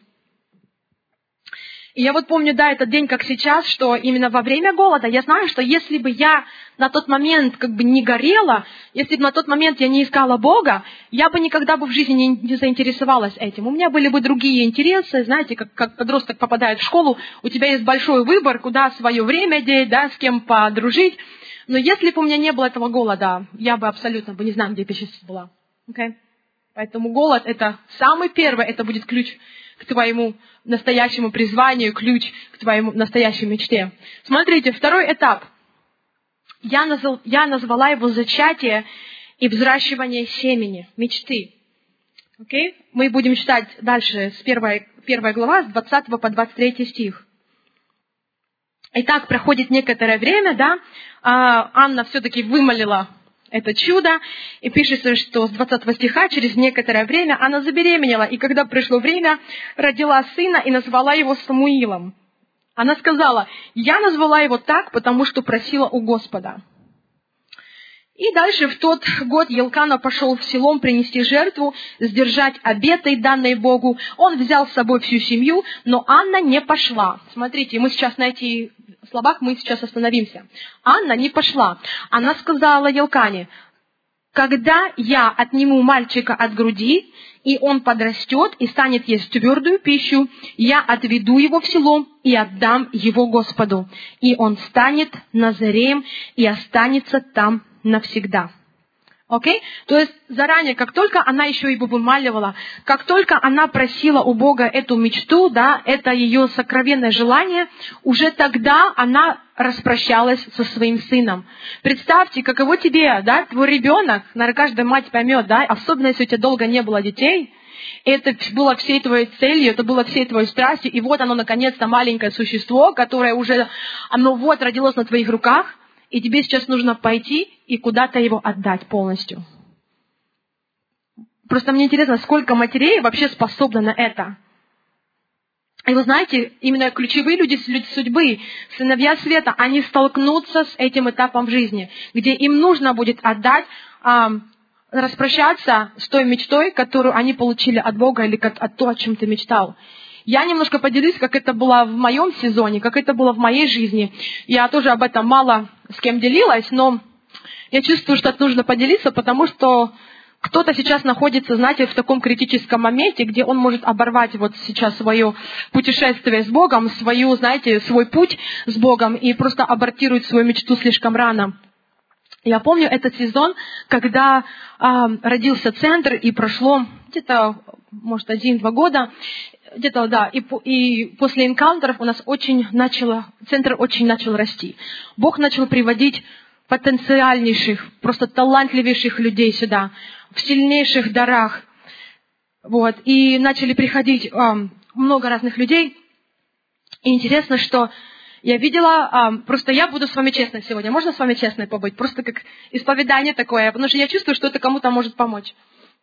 Speaker 1: И я вот помню, да, этот день, как сейчас, что именно во время голода, я знаю, что если бы я на тот момент как бы не горела, если бы на тот момент я не искала Бога, я бы никогда бы в жизни не, не заинтересовалась этим. У меня были бы другие интересы, знаете, как, как подросток попадает в школу, у тебя есть большой выбор, куда свое время деть, да, с кем подружить. Но если бы у меня не было этого голода, я бы абсолютно бы не знаю, где я сейчас была. Okay? Поэтому голод — это самый первый, это будет ключ к твоему настоящему призванию, ключ к твоему настоящей мечте. Смотрите, второй этап. Я, назвал, я назвала его зачатие и взращивание семени, мечты. Okay? Мы будем читать дальше с первой, первой глава, с двадцатого по двадцать третий стих. Итак, проходит некоторое время, да, Анна все-таки вымолила это чудо, и пишется, что с двадцатого стиха, через некоторое время она забеременела, и когда пришло время, родила сына и назвала его Самуилом. Она сказала: «Я назвала его так, потому что просила у Господа». И дальше в тот год Елкана пошел в село принести жертву, сдержать обеты, данные Богу. Он взял с собой всю семью, но Анна не пошла. Смотрите, мы сейчас на этих словах мы сейчас остановимся. Анна не пошла. Она сказала Елкане: когда я отниму мальчика от груди, и он подрастет и станет есть твердую пищу, я отведу его в село и отдам его Господу. И он станет Назареем и останется там навсегда. Окей? Okay? То есть заранее, как только она еще и вымаливала, как только она просила у Бога эту мечту, да, это ее сокровенное желание, уже тогда она распрощалась со своим сыном. Представьте, каково тебе, да, твой ребенок, наверное, каждая мать поймет, да, особенно если у тебя долго не было детей, это было всей твоей целью, это было всей твоей страстью, и вот оно, наконец-то, маленькое существо, которое уже, оно вот родилось на твоих руках, и тебе сейчас нужно пойти и куда-то его отдать полностью. Просто мне интересно, сколько матерей вообще способны на это. И вы знаете, именно ключевые люди, люди судьбы, сыновья света, они столкнутся с этим этапом в жизни, где им нужно будет отдать, эм, распрощаться с той мечтой, которую они получили от Бога или от, от того, о чем ты мечтал. Я немножко поделюсь, как это было в моем сезоне, как это было в моей жизни. Я тоже об этом мало с кем делилась, но я чувствую, что это нужно поделиться, потому что кто-то сейчас находится, знаете, в таком критическом моменте, где он может оборвать вот сейчас свое путешествие с Богом, свою, знаете, свой путь с Богом и просто абортирует свою мечту слишком рано. Я помню этот сезон, когда э, родился центр, и прошло где-то, может, один-два года, где-то, да, и, и после энкаунтеров у нас очень начало, центр очень начал расти. Бог начал приводить потенциальнейших, просто талантливейших людей сюда, в сильнейших дарах. Вот, и начали приходить э, много разных людей. И интересно, что я видела, э, просто я буду с вами честной сегодня. Можно с вами честной побыть? Просто как исповедание такое, потому что я чувствую, что это кому-то может помочь.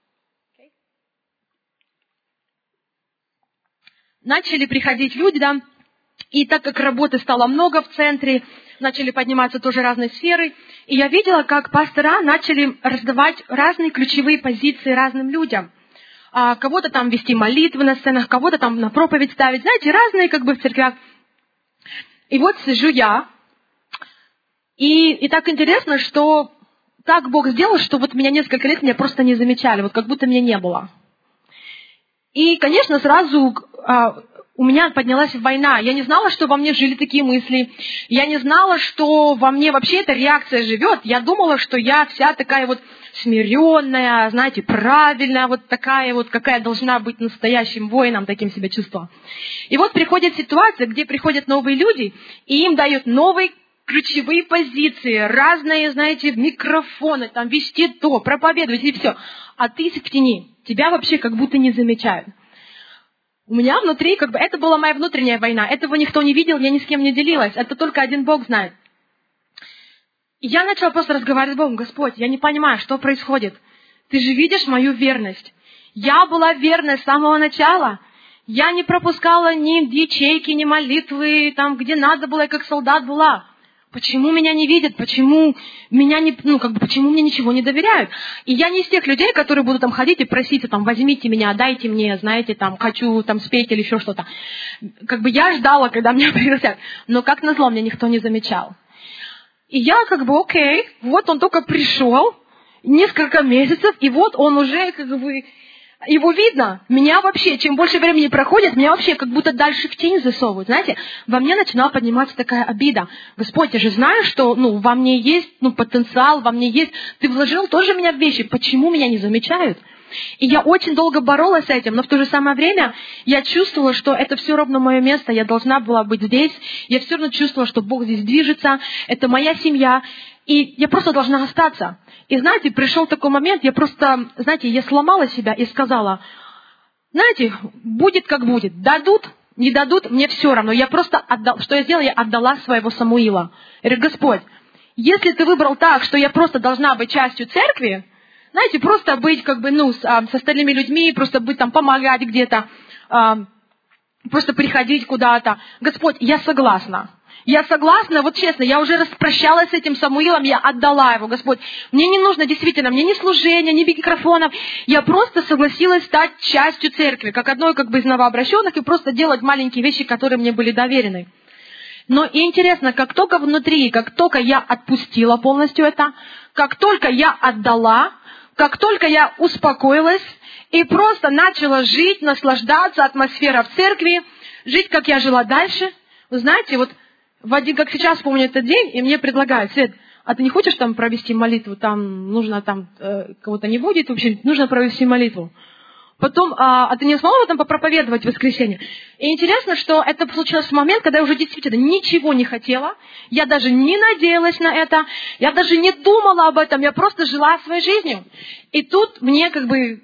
Speaker 1: Начали приходить люди, да, и так как работы стало много в центре, начали подниматься тоже разные сферы, и я видела, как пастора начали раздавать разные ключевые позиции разным людям. А, кого-то там вести молитвы на сценах, кого-то там на проповедь ставить, знаете, разные как бы в церквях. И вот сижу я, и, и так интересно, что так Бог сделал, что вот меня несколько лет меня просто не замечали, вот как будто меня не было. И, конечно, сразу а, у меня поднялась война. Я не знала, что во мне жили такие мысли. Я не знала, что во мне вообще эта реакция живет. Я думала, что я вся такая вот смиренная, знаете, правильная, вот такая вот, какая должна быть настоящим воином, таким себя чувствовала. И вот приходит ситуация, где приходят новые люди, и им дают новые ключевые позиции, разные, знаете, микрофоны, там, вести то, проповедовать и все. А ты в тени. Тебя вообще как будто не замечают. У меня внутри, как бы, это была моя внутренняя война. Этого никто не видел, я ни с кем не делилась. Это только один Бог знает. И я начала просто разговаривать с Богом. Господь, я не понимаю, что происходит. Ты же видишь мою верность. Я была верной с самого начала. Я не пропускала ни ячейки, ни молитвы, там, где надо было, я как солдат была. Почему меня не видят? Почему меня не, ну, как бы, почему мне ничего не доверяют? И я не из тех людей, которые будут там ходить и просить, там, возьмите меня, дайте мне, знаете, там, хочу, там, спеть или еще что-то. Как бы я ждала, когда меня пригласят. Но, как назло, меня никто не замечал. И я, как бы, окей, вот он только пришел, несколько месяцев, и вот он уже, как бы, его видно. Меня вообще, чем больше времени проходит, меня вообще как будто дальше в тень засовывают. Знаете, во мне начинала подниматься такая обида. Господь, я же знаю, что, ну, во мне есть, ну, потенциал, во мне есть. Ты вложил тоже меня в вещи. Почему меня не замечают? И я очень долго боролась с этим, но в то же самое время я чувствовала, что это все равно мое место, я должна была быть здесь. Я все равно чувствовала, что Бог здесь движется, это моя семья, и я просто должна остаться. И знаете, пришел такой момент, я просто, знаете, я сломала себя и сказала, знаете, будет как будет, дадут, не дадут, мне все равно. Я просто отдала, что я сделала, я отдала своего Самуила. Я говорю, Господь, если ты выбрал так, что я просто должна быть частью церкви, знаете, просто быть как бы, ну, с, а, с остальными людьми, просто быть там, помогать где-то, а, просто приходить куда-то. Господь, я согласна. Я согласна, вот честно, я уже распрощалась с этим Самуилом, я отдала его, Господь. Мне не нужно действительно, мне ни служения, ни микрофонов. Я просто согласилась стать частью церкви, как одной как бы из новообращенных, и просто делать маленькие вещи, которые мне были доверены. Но и интересно, как только внутри, как только я отпустила полностью это, как только я отдала, как только я успокоилась и просто начала жить, наслаждаться атмосферой в церкви, жить, как я жила дальше. Вы знаете, вот в один, как сейчас помню этот день, и мне предлагают: Свет, а ты не хочешь там провести молитву? Там нужно, там э, кого-то не будет, в общем, нужно провести молитву. Потом, а, а ты не смогла там попроповедовать в воскресенье? И интересно, что это случилось в момент, когда я уже действительно ничего не хотела, я даже не надеялась на это, я даже не думала об этом, я просто жила своей жизнью. И тут мне как бы,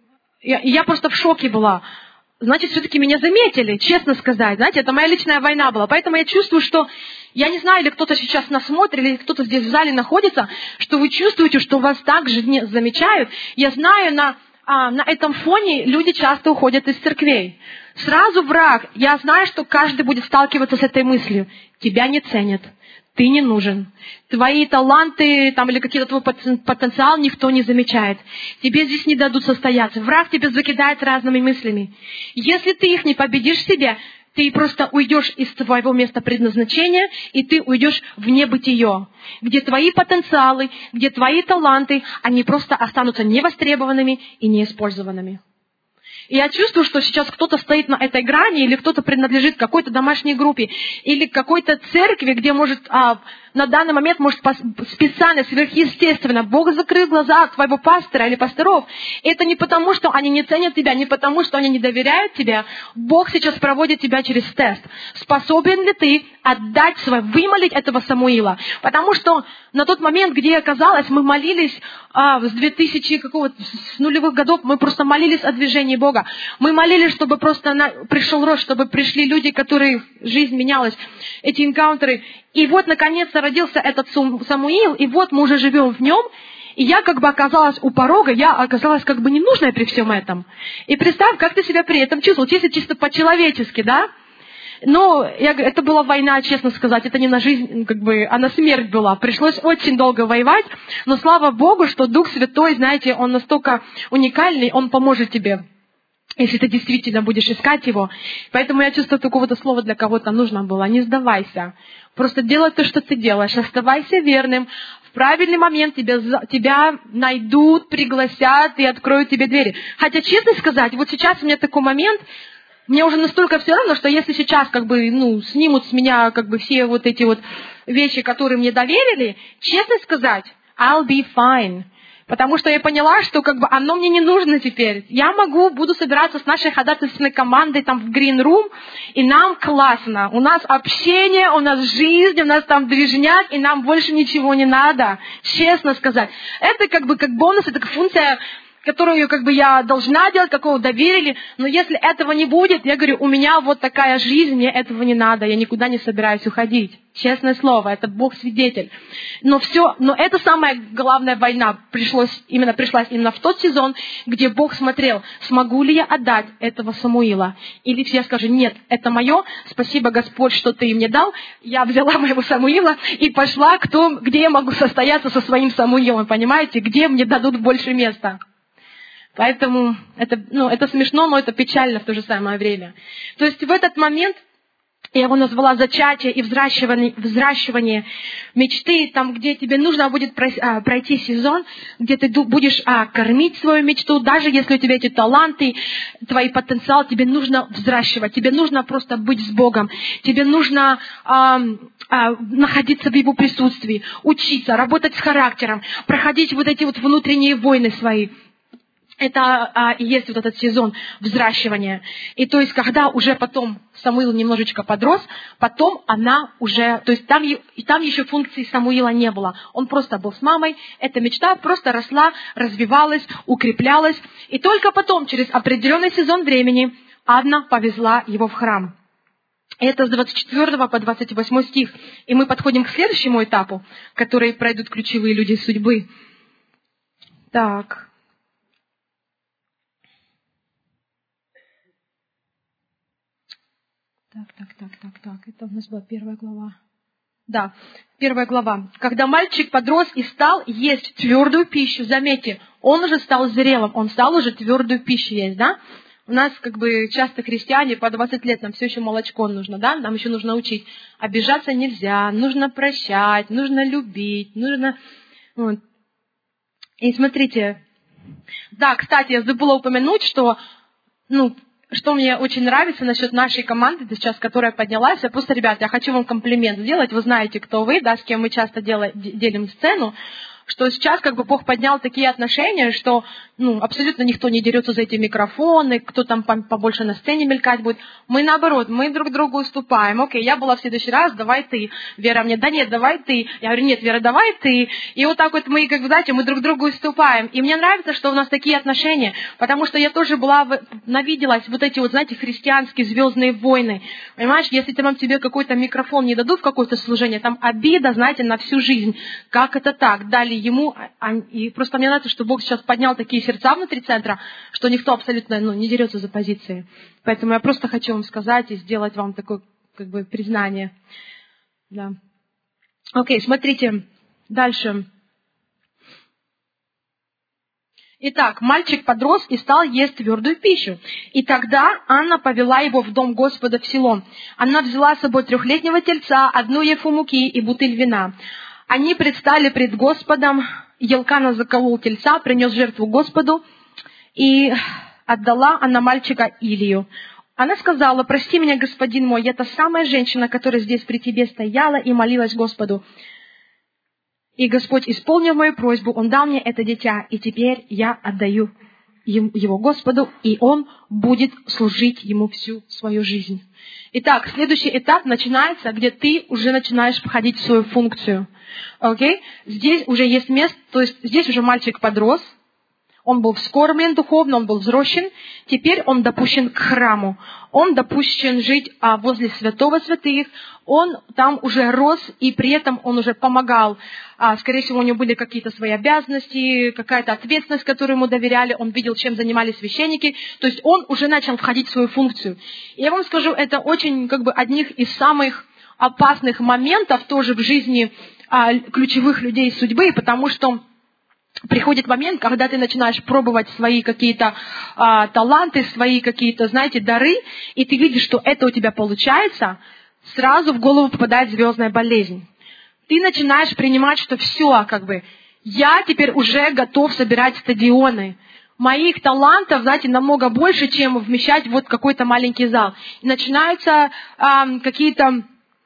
Speaker 1: я, я просто в шоке была. Значит, все-таки меня заметили, честно сказать. Знаете, это моя личная война была. Поэтому я чувствую, что, я не знаю, или кто-то сейчас нас смотрит, или кто-то здесь в зале находится, что вы чувствуете, что вас также не замечают. Я знаю, на, а, на этом фоне люди часто уходят из церквей. Сразу враг. Я знаю, что каждый будет сталкиваться с этой мыслью. Тебя не ценят. Ты не нужен. Твои таланты там, или какие-то твой потенциал никто не замечает. Тебе здесь не дадут состояться. Враг тебя закидает разными мыслями. Если ты их не победишь в себе, ты просто уйдешь из твоего места предназначения, и ты уйдешь в небытие, где твои потенциалы, где твои таланты, они просто останутся невостребованными и неиспользованными. И я чувствую, что сейчас кто-то стоит на этой грани, или кто-то принадлежит какой-то домашней группе, или какой-то церкви, где может а, на данный момент, может, специально, сверхъестественно, Бог закрыл глаза от твоего пастора или пасторов. И это не потому, что они не ценят тебя, не потому, что они не доверяют тебе. Бог сейчас проводит тебя через тест. Способен ли ты отдать свое, вымолить этого Самуила? Потому что на тот момент, где я оказалась, мы молились а, с две тысячи какого-то, с нулевых годов, мы просто молились о движении Бога. Мы молились, чтобы просто на, пришел рост, чтобы пришли люди, которые жизнь менялась, эти энкаунтеры. И вот, наконец-то, родился этот Самуил, и вот мы уже живем в нем. И я как бы оказалась у порога, я оказалась как бы ненужной при всем этом. И представь, как ты себя при этом чувствовал, чисто, чисто по-человечески, да? Но я, это была война, честно сказать, это не на жизнь, как бы, а на смерть была. Пришлось очень долго воевать, но слава Богу, что Дух Святой, знаете, Он настолько уникальный, Он поможет тебе, если ты действительно будешь искать Его. Поэтому я чувствую, такого-то слова для кого-то нужно было. Не сдавайся. Просто делай то, что ты делаешь. Оставайся верным. В правильный момент тебя, тебя найдут, пригласят и откроют тебе двери. Хотя, честно сказать, вот сейчас у меня такой момент, мне уже настолько все равно, что если сейчас как бы, ну, снимут с меня как бы все вот эти вот вещи, которые мне доверили, честно сказать, I'll be fine. Потому что я поняла, что как бы оно мне не нужно теперь. Я могу, буду собираться с нашей ходатайственной командой там в Green Room, и нам классно. У нас общение, у нас жизнь, у нас там движняк, и нам больше ничего не надо. Честно сказать. Это как бы как бонус, это как функция, которую как бы я должна делать, какого доверили. Но если этого не будет, я говорю, у меня вот такая жизнь, мне этого не надо, я никуда не собираюсь уходить. Честное слово, это Бог свидетель. Но все, но это самая главная война пришлось, именно, пришлась именно в тот сезон, где Бог смотрел, смогу ли я отдать этого Самуила. Или я скажу, нет, это мое, спасибо, Господь, что ты мне дал. Я взяла моего Самуила и пошла, кто, где я могу состояться со своим Самуилом, понимаете, где мне дадут больше места. Поэтому это, ну, это смешно, но это печально в то же самое время. То есть в этот момент я его назвала зачатие и взращивание, взращивание мечты, там, где тебе нужно будет пройти сезон, где ты будешь а, кормить свою мечту, даже если у тебя эти таланты, твой потенциал, тебе нужно взращивать, тебе нужно просто быть с Богом, тебе нужно а, а, находиться в Его присутствии, учиться, работать с характером, проходить вот эти вот внутренние войны свои. Это а, и есть вот этот сезон взращивания. И то есть, когда уже потом Самуил немножечко подрос, потом она уже, то есть там, там еще функции Самуила не было. Он просто был с мамой, эта мечта просто росла, развивалась, укреплялась. И только потом, через определенный сезон времени, Анна повезла его в храм. Это с двадцать четвёртого по двадцать восьмой стих. И мы подходим к следующему этапу, который пройдут ключевые люди судьбы. Так... Так, так, так, так, так. Это у нас была первая глава. Да, первая глава. Когда мальчик подрос и стал есть твердую пищу, заметьте, он уже стал зрелым, он стал уже твердую пищу есть, да? У нас как бы часто христиане по двадцать лет, нам все еще молочко нужно, да? Нам еще нужно учить. Обижаться нельзя, нужно прощать, нужно любить, нужно... Вот. И смотрите, да, кстати, я забыла упомянуть, что, ну, что мне очень нравится насчет нашей команды, сейчас, которая поднялась. Я просто, ребята, я хочу вам комплимент сделать. Вы знаете, кто вы, да, с кем мы часто делаем, делим сцену. Что сейчас как бы Бог поднял такие отношения, что ну, абсолютно никто не дерется за эти микрофоны, кто там побольше на сцене мелькать будет. Мы наоборот, мы друг другу уступаем. Окей, я была в следующий раз, давай ты. Вера мне, да нет, давай ты. Я говорю, нет, Вера, давай ты. И вот так вот мы, как бы, знаете, мы друг другу уступаем. И мне нравится, что у нас такие отношения, потому что я тоже была, навиделась вот эти вот, знаете, христианские звездные войны. Понимаешь, если там тебе какой-то микрофон не дадут в какое-то служение, там обида, знаете, на всю жизнь. Как это так? Дали ему, и просто мне нравится, что Бог сейчас поднял такие сердца внутри центра, что никто абсолютно ну, не дерется за позиции. Поэтому я просто хочу вам сказать и сделать вам такое как бы признание. Да. Окей, смотрите, дальше. Итак, мальчик подрос и стал есть твердую пищу. И тогда Анна повела его в дом Господа в село. Она взяла с собой трехлетнего тельца, одну ефу муки и бутыль вина. Они предстали пред Господом, Елкана заколол тельца, принес жертву Господу, и отдала она мальчика Илию. Она сказала, прости меня, господин мой, я та самая женщина, которая здесь при тебе стояла и молилась Господу. И Господь исполнил мою просьбу, Он дал мне это дитя, и теперь я отдаю его Господу, и Он будет служить ему всю свою жизнь. Итак, следующий этап начинается, где ты уже начинаешь входить в свою функцию. Окей? Здесь уже есть место, то есть здесь уже мальчик подрос, он был вскормлен духовно, он был взросшен, теперь он допущен к храму, он допущен жить а, возле святого святых, он там уже рос, и при этом он уже помогал. А, скорее всего, у него были какие-то свои обязанности, какая-то ответственность, которую ему доверяли, он видел, чем занимались священники, то есть он уже начал входить в свою функцию. И я вам скажу, это очень, как бы, одних из самых опасных моментов тоже в жизни а, ключевых людей судьбы, потому что приходит момент, когда ты начинаешь пробовать свои какие-то а, таланты, свои какие-то, знаете, дары, и ты видишь, что это у тебя получается, сразу в голову попадает звездная болезнь. Ты начинаешь принимать, что все, как бы, я теперь уже готов собирать стадионы. Моих талантов, знаете, намного больше, чем вмещать вот какой-то маленький зал. И начинаются а, какие-то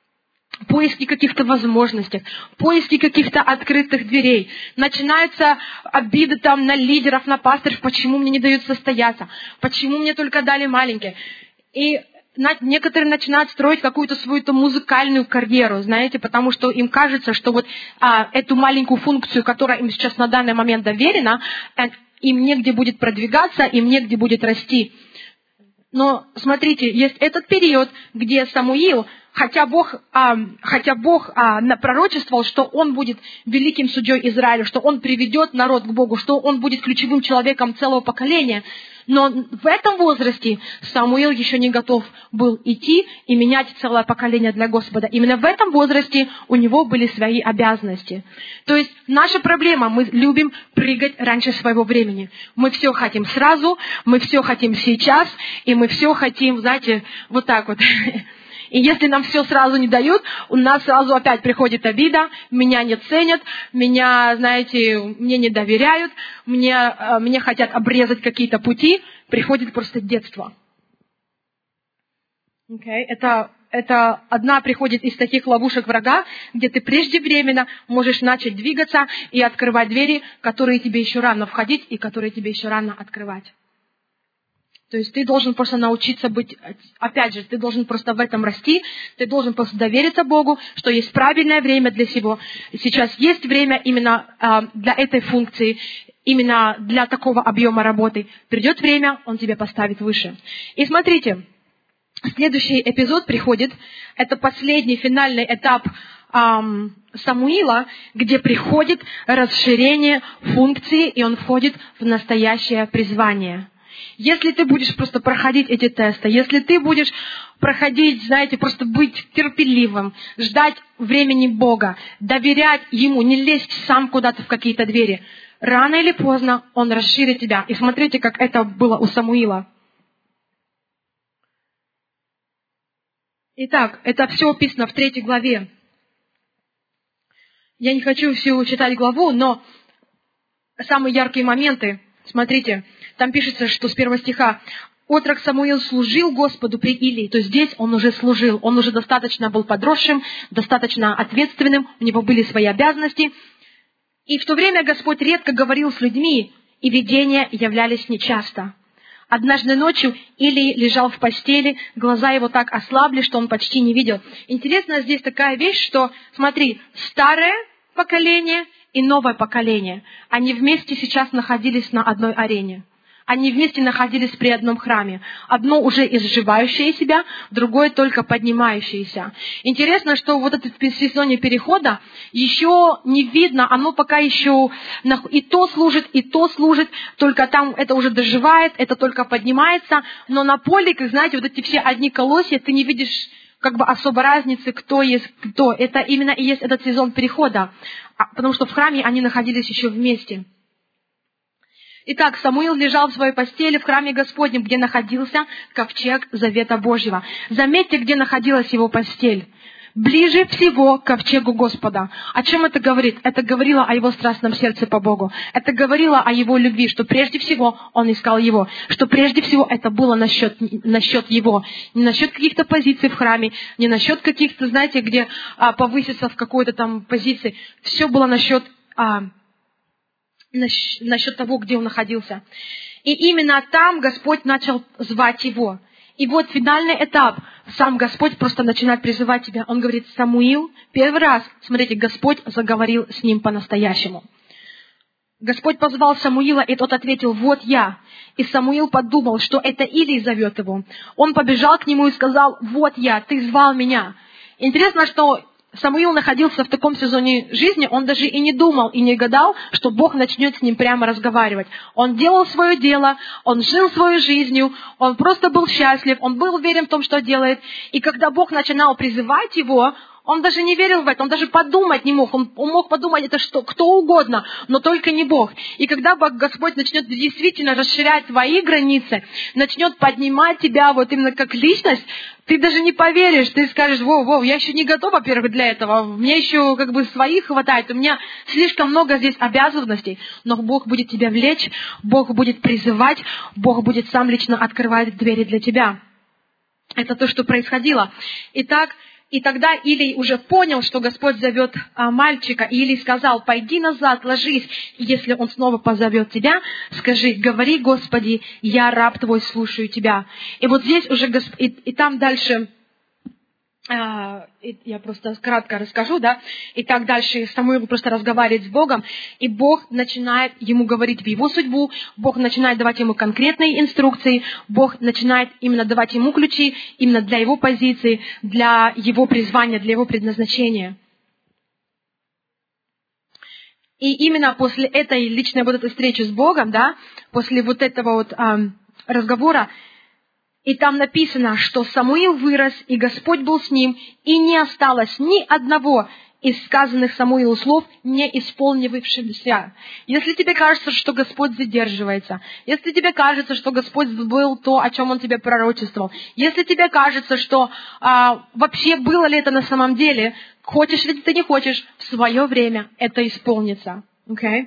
Speaker 1: поиски каких-то возможностей, поиски каких-то открытых дверей. Начинаются обиды там на лидеров, на пасторов, почему мне не дают состояться, почему мне только дали маленькие. И некоторые начинают строить какую-то свою-то музыкальную карьеру, знаете, потому что им кажется, что вот а, эту маленькую функцию, которая им сейчас на данный момент доверена, им негде будет продвигаться, им негде будет расти. Но смотрите, есть этот период, где Самуил, хотя Бог, а, хотя Бог а, пророчествовал, что он будет великим судьей Израиля, что он приведет народ к Богу, что он будет ключевым человеком целого поколения, но в этом возрасте Самуил еще не готов был идти и менять целое поколение для Господа. Именно в этом возрасте у него были свои обязанности. То есть наша проблема, мы любим прыгать раньше своего времени. Мы все хотим сразу, мы все хотим сейчас, и мы все хотим, знаете, вот так вот. И если нам все сразу не дают, у нас сразу опять приходит обида, меня не ценят, меня, знаете, мне не доверяют, мне, мне хотят обрезать какие-то пути, приходит просто детство. Okay? Это, это одна приходит из таких ловушек врага, где ты преждевременно можешь начать двигаться и открывать двери, которые тебе еще рано входить и которые тебе еще рано открывать. То есть ты должен просто научиться быть, опять же, ты должен просто в этом расти, ты должен просто довериться Богу, что есть правильное время для всего. Сейчас есть время именно э, для этой функции, именно для такого объема работы. Придет время, Он тебя поставит выше. И смотрите, следующий эпизод приходит, это последний финальный этап эм, Самуила, где приходит расширение функции, и он входит в настоящее призвание. Если ты будешь просто проходить эти тесты, если ты будешь проходить, знаете, просто быть терпеливым, ждать времени Бога, доверять Ему, не лезть сам куда-то в какие-то двери, рано или поздно Он расширит тебя. И смотрите, как это было у Самуила. Итак, это все описано в третьей главе. Я не хочу всю читать главу, но самые яркие моменты, смотрите, там пишется, что с первого стиха: «Отрок Самуил служил Господу при Илии». То есть здесь он уже служил, он уже достаточно был подросшим, достаточно ответственным, у него были свои обязанности. И в то время Господь редко говорил с людьми, и видения являлись нечасто. Однажды ночью Илий лежал в постели, глаза его так ослабли, что он почти не видел. Интересно здесь такая вещь, что, смотри, старое поколение и новое поколение, они вместе сейчас находились на одной арене. Они вместе находились при одном храме. Одно уже изживающее себя, другое только поднимающееся. Интересно, что вот этот сезоне перехода еще не видно, оно пока еще и то служит, и то служит, только там это уже доживает, это только поднимается. Но на поле, как знаете, вот эти все одни колосья, ты не видишь как бы особо разницы, кто есть кто. Это именно и есть этот сезон перехода, потому что в храме они находились еще вместе. Итак, Самуил лежал в своей постели в храме Господнем, где находился ковчег Завета Божьего. Заметьте, где находилась его постель. Ближе всего к ковчегу Господа. О чем это говорит? Это говорило о его страстном сердце по Богу. Это говорило о его любви, что прежде всего он искал его. Что прежде всего это было насчет, насчет его. Не насчет каких-то позиций в храме, не насчет каких-то, знаете, где а, повыситься в какой-то там позиции. Все было насчет... А, насчет того, где он находился. И именно там Господь начал звать его. И вот финальный этап. Сам Господь просто начинает призывать тебя. Он говорит: Самуил, первый раз, смотрите, Господь заговорил с ним по-настоящему. Господь позвал Самуила, и тот ответил: вот я. И Самуил подумал, что это Илий зовет его. Он побежал к нему и сказал: вот я, ты звал меня. Интересно, что Самуил находился в таком сезоне жизни, он даже и не думал, и не гадал, что Бог начнет с ним прямо разговаривать. Он делал свое дело, он жил своей жизнью, он просто был счастлив, он был уверен в том, что делает. И когда Бог начинал призывать его, он даже не верил в это, он даже подумать не мог. Он, он мог подумать, это что, кто угодно, но только не Бог. И когда Господь начнет действительно расширять твои границы, начнет поднимать тебя вот именно как личность, ты даже не поверишь, ты скажешь: воу, воу, я еще не готова, во-первых, для этого, мне еще как бы своих хватает, у меня слишком много здесь обязанностей. Но Бог будет тебя влечь, Бог будет призывать, Бог будет сам лично открывать двери для тебя. Это то, что происходило. Итак, И тогда Илий уже понял, что Господь зовет а, мальчика. И Илий сказал: пойди назад, ложись. И если он снова позовет тебя, скажи: говори, Господи, я раб твой, слушаю тебя. И вот здесь уже, Госп... и, и там дальше, а, и я просто кратко расскажу, да. И так дальше Самуил просто разговаривает с Богом, и Бог начинает ему говорить в его судьбу, Бог начинает давать ему конкретные инструкции, Бог начинает именно давать ему ключи, именно для его позиции, для его призвания, для его предназначения. И именно после этой личной вот этой встречи с Богом, да, после вот этого вот а, разговора, и там написано, что Самуил вырос, и Господь был с ним, и не осталось ни одного из сказанных Самуилу слов, не исполнившимся. Если тебе кажется, что Господь задерживается, если тебе кажется, что Господь забыл то, о чем Он тебе пророчествовал, если тебе кажется, что а, вообще было ли это на самом деле, хочешь ли ты, не хочешь, в свое время это исполнится. Okay?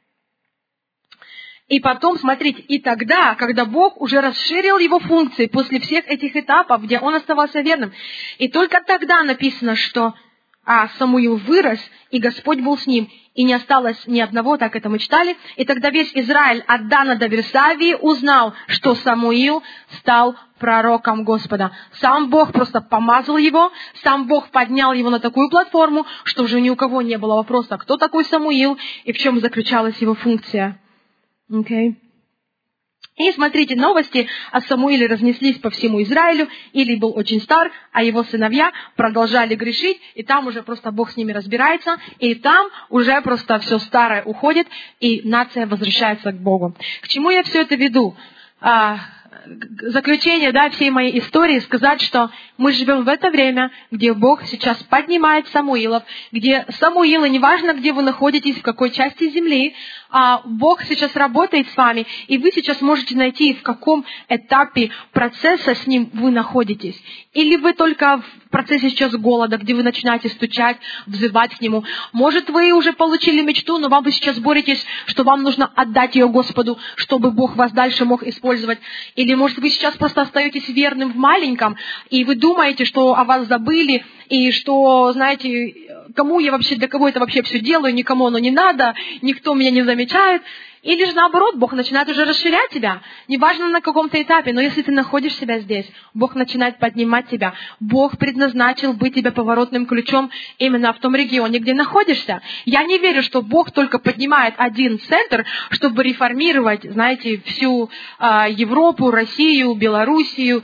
Speaker 1: И потом, смотрите, и тогда, когда Бог уже расширил его функции после всех этих этапов, где он оставался верным, и только тогда написано, что а, Самуил вырос, и Господь был с ним, и не осталось ни одного, так это мы читали, и тогда весь Израиль от Дана до Версавии узнал, что Самуил стал пророком Господа. Сам Бог просто помазал его, сам Бог поднял его на такую платформу, что уже ни у кого не было вопроса, кто такой Самуил и в чем заключалась его функция. Okay. И смотрите, новости о Самуиле разнеслись по всему Израилю. Илий был очень стар, а его сыновья продолжали грешить, и там уже просто Бог с ними разбирается, и там уже просто все старое уходит, и нация возвращается к Богу. К чему я все это веду? а, заключение, да, всей моей истории сказать, что мы живем в это время, где Бог сейчас поднимает Самуилов, где Самуилы, неважно, где вы находитесь, в какой части земли, а Бог сейчас работает с вами, и вы сейчас можете найти, в каком этапе процесса с Ним вы находитесь. Или вы только в процессе сейчас голода, где вы начинаете стучать, взывать к Нему. Может, вы уже получили мечту, но вам вы сейчас боретесь, что вам нужно отдать ее Господу, чтобы Бог вас дальше мог использовать. Или, может, вы сейчас просто остаетесь верным в маленьком, и вы думаете, что о вас забыли, и что, знаете, кому я вообще, для кого это вообще все делаю, никому оно не надо, никто меня не замечает. Или же наоборот, Бог начинает уже расширять тебя. Неважно на каком-то этапе, но если ты находишь себя здесь, Бог начинает поднимать тебя. Бог предназначил быть тебе поворотным ключом именно в том регионе, где находишься. Я не верю, что Бог только поднимает один центр, чтобы реформировать, знаете, всю а, Европу, Россию, Белоруссию,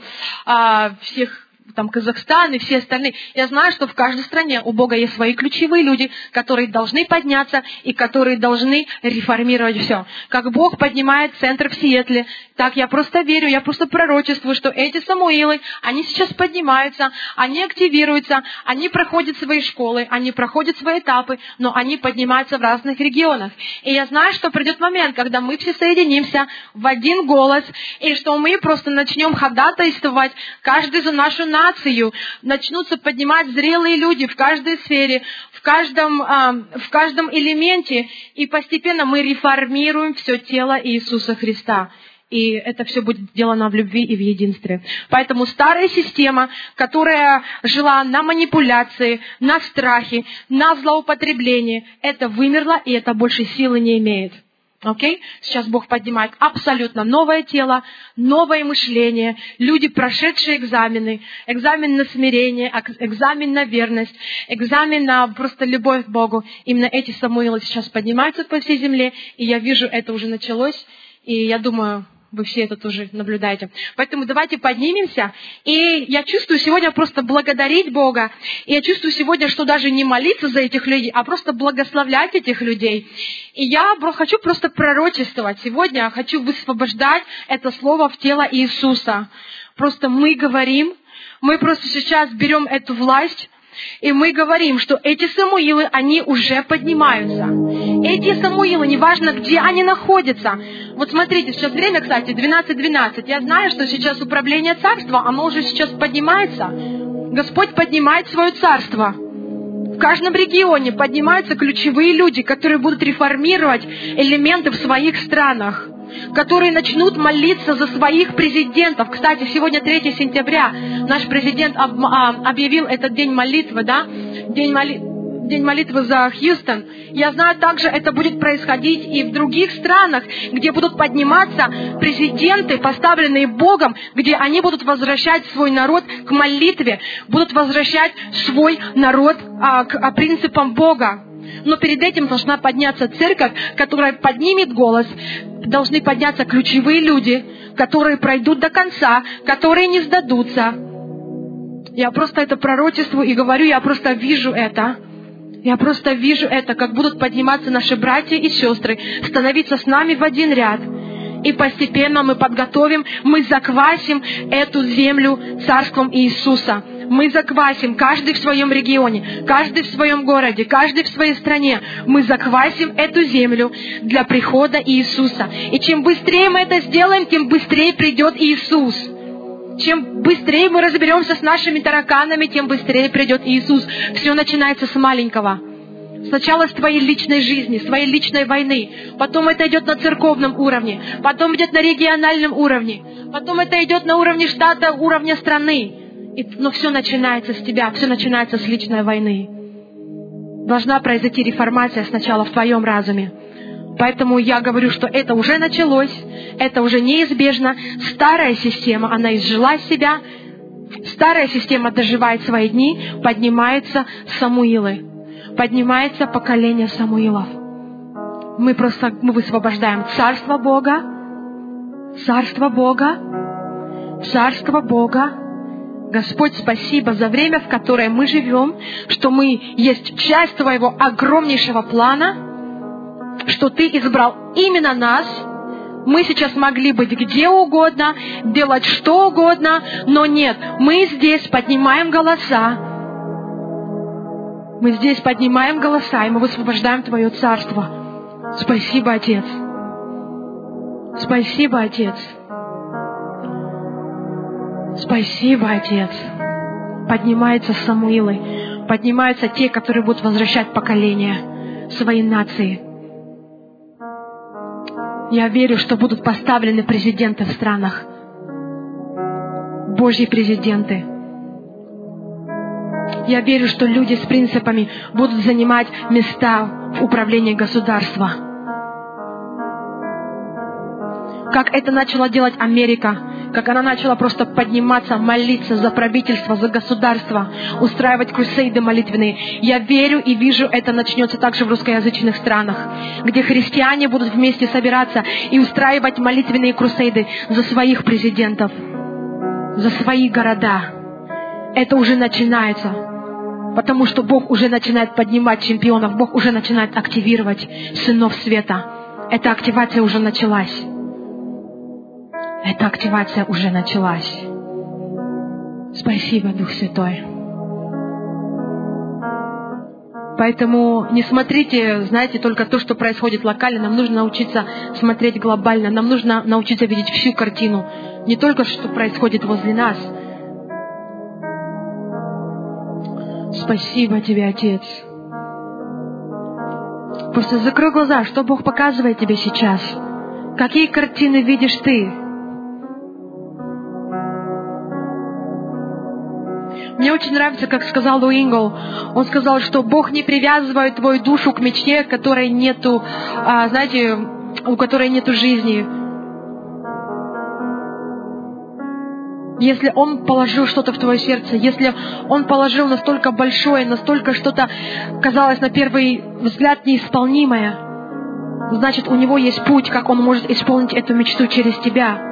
Speaker 1: а, всех там Казахстан и все остальные. Я знаю, что в каждой стране у Бога есть свои ключевые люди, которые должны подняться и которые должны реформировать все. Как Бог поднимает центр в Сиэтле, так я просто верю, я просто пророчествую, что эти Самуилы, они сейчас поднимаются, они активируются, они проходят свои школы, они проходят свои этапы, но они поднимаются в разных регионах. И я знаю, что придет момент, когда мы все соединимся в один голос, и что мы просто начнем ходатайствовать каждый за нашу нацию, начнутся поднимать зрелые люди в каждой сфере, в каждом, э, в каждом элементе, и постепенно мы реформируем все тело Иисуса Христа. И это все будет сделано в любви и в единстве. Поэтому старая система, которая жила на манипуляции, на страхе, на злоупотреблении, это вымерла, и это больше силы не имеет. Окей? Okay? Сейчас Бог поднимает абсолютно новое тело, новое мышление, люди, прошедшие экзамены, экзамен на смирение, экзамен на верность, экзамен на просто любовь к Богу. Именно эти Самуилы сейчас поднимаются по всей земле, и я вижу, это уже началось, и я думаю, вы все это тоже наблюдаете. Поэтому давайте поднимемся. И я чувствую сегодня просто благодарить Бога. И я чувствую сегодня, что даже не молиться за этих людей, а просто благословлять этих людей. И я хочу просто пророчествовать. Сегодня хочу высвобождать это слово в тело Иисуса. Просто мы говорим, мы просто сейчас берем эту власть, и мы говорим, что эти Самуилы, они уже поднимаются. Эти Самуилы, неважно, где они находятся. Вот смотрите, сейчас время, кстати, двенадцать двенадцать. Я знаю, что сейчас управление царства, оно уже сейчас поднимается. Господь поднимает свое царство. В каждом регионе поднимаются ключевые люди, которые будут реформировать элементы в своих странах, которые начнут молиться за своих президентов. Кстати, сегодня третьего сентября наш президент объявил этот день молитвы, да? День молитвы. День молитвы за Хьюстон. Я знаю, также это будет происходить и в других странах, где будут подниматься президенты, поставленные Богом, где они будут возвращать свой народ к молитве, будут возвращать свой народ а, к а, принципам Бога. Но перед этим должна подняться церковь, которая поднимет голос. Должны подняться ключевые люди, которые пройдут до конца, которые не сдадутся. Я просто это пророчествую и говорю, я просто вижу это. Я просто вижу это, как будут подниматься наши братья и сестры, становиться с нами в один ряд. И постепенно мы подготовим, мы заквасим эту землю царством Иисуса. Мы заквасим, каждый в своем регионе, каждый в своем городе, каждый в своей стране. Мы заквасим эту землю для прихода Иисуса. И чем быстрее мы это сделаем, тем быстрее придет Иисус. Чем быстрее мы разберемся с нашими тараканами, тем быстрее придет Иисус. Все начинается с маленького. Сначала с твоей личной жизни, с твоей личной войны. Потом это идет на церковном уровне. Потом идет на региональном уровне. Потом это идет на уровне штата, уровня страны. И, но все начинается с тебя, все начинается с личной войны. Должна произойти реформация сначала в твоем разуме. Поэтому я говорю, что это уже началось, это уже неизбежно. Старая система, она изжила себя. Старая система доживает свои дни, поднимаются Самуилы. Поднимается поколение Самуилов. Мы просто мы высвобождаем Царство Бога, Царство Бога, Царство Бога. Господь, спасибо за время, в которое мы живем, что мы есть часть Твоего огромнейшего плана, что Ты избрал именно нас Мы сейчас могли быть где угодно, делать что угодно, но нет, мы здесь поднимаем голоса. Мы здесь поднимаем голоса, и мы высвобождаем Твое Царство. Спасибо, Отец. Спасибо, Отец. Спасибо, Отец. Поднимаются Самуилы, поднимаются те, которые будут возвращать поколения своей нации. Я верю, что будут поставлены президенты в странах. Божьи президенты. Я верю, что люди с принципами будут занимать места в управлении государства. Как это начала делать Америка, как она начала просто подниматься, молиться за правительство, за государство, устраивать крусейды молитвенные. Я верю и вижу, это начнется также в русскоязычных странах, где христиане будут вместе собираться и устраивать молитвенные крусейды за своих президентов, за свои города. Это уже начинается, потому что Бог уже начинает поднимать чемпионов, Бог уже начинает активировать сынов света. Эта активация уже началась. Эта активация уже началась. Спасибо, Дух Святой. Поэтому не смотрите, знаете, только то, что происходит локально. Нам нужно научиться смотреть глобально. Нам нужно научиться видеть всю картину. Не только, что происходит возле нас. Спасибо Тебе, Отец. Просто закрой глаза, что Бог показывает тебе сейчас. Какие картины видишь ты? Мне очень нравится, как сказал Уингл. Он сказал, что Бог не привязывает твою душу к мечте, которой нету, а, знаете, у которой нету жизни. Если Он положил что-то в твое сердце, если Он положил настолько большое, настолько что-то казалось на первый взгляд неисполнимое, значит, у Него есть путь, как Он может исполнить эту мечту через тебя.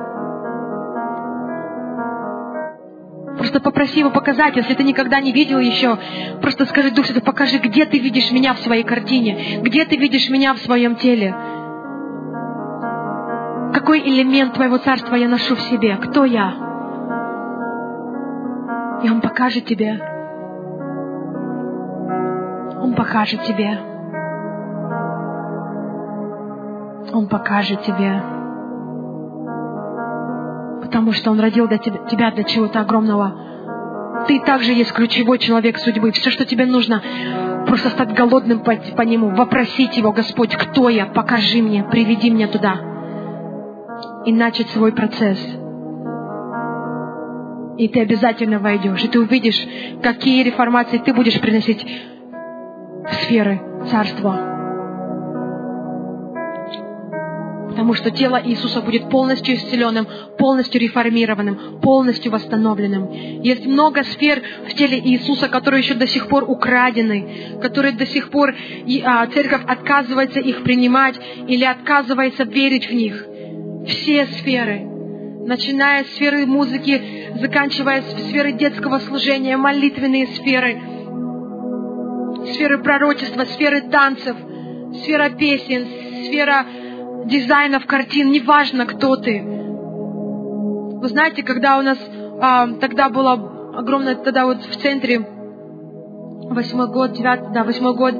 Speaker 1: Просто попроси Его показать, если ты никогда не видел еще, просто скажи: Дух Святой, покажи, где ты видишь меня в своей картине, где ты видишь меня в своем теле. Какой элемент Твоего Царства я ношу в себе? Кто я? И Он покажет тебе. Он покажет тебе. Он покажет тебе. Потому что Он родил для тебя для чего-то огромного. Ты также есть ключевой человек судьбы. Все, что тебе нужно, просто стать голодным по, по Нему, вопросить Его: Господь, кто я? Покажи мне, приведи меня туда. И начать свой процесс. И ты обязательно войдешь, и ты увидишь, какие реформации ты будешь приносить в сферы Царства. Потому что тело Иисуса будет полностью исцеленным, полностью реформированным, полностью восстановленным. Есть много сфер в теле Иисуса, которые еще до сих пор украдены, которые до сих пор и, а, церковь отказывается их принимать или отказывается верить в них. Все сферы, начиная с сферы музыки, заканчивая сферой детского служения, молитвенные сферы, сферы пророчества, сферы танцев, сфера песен, сфера дизайнов, картин, неважно, кто ты. Вы знаете, когда у нас а, тогда было огромное, тогда вот в центре, восьмой год, девятый, да, восьмой год,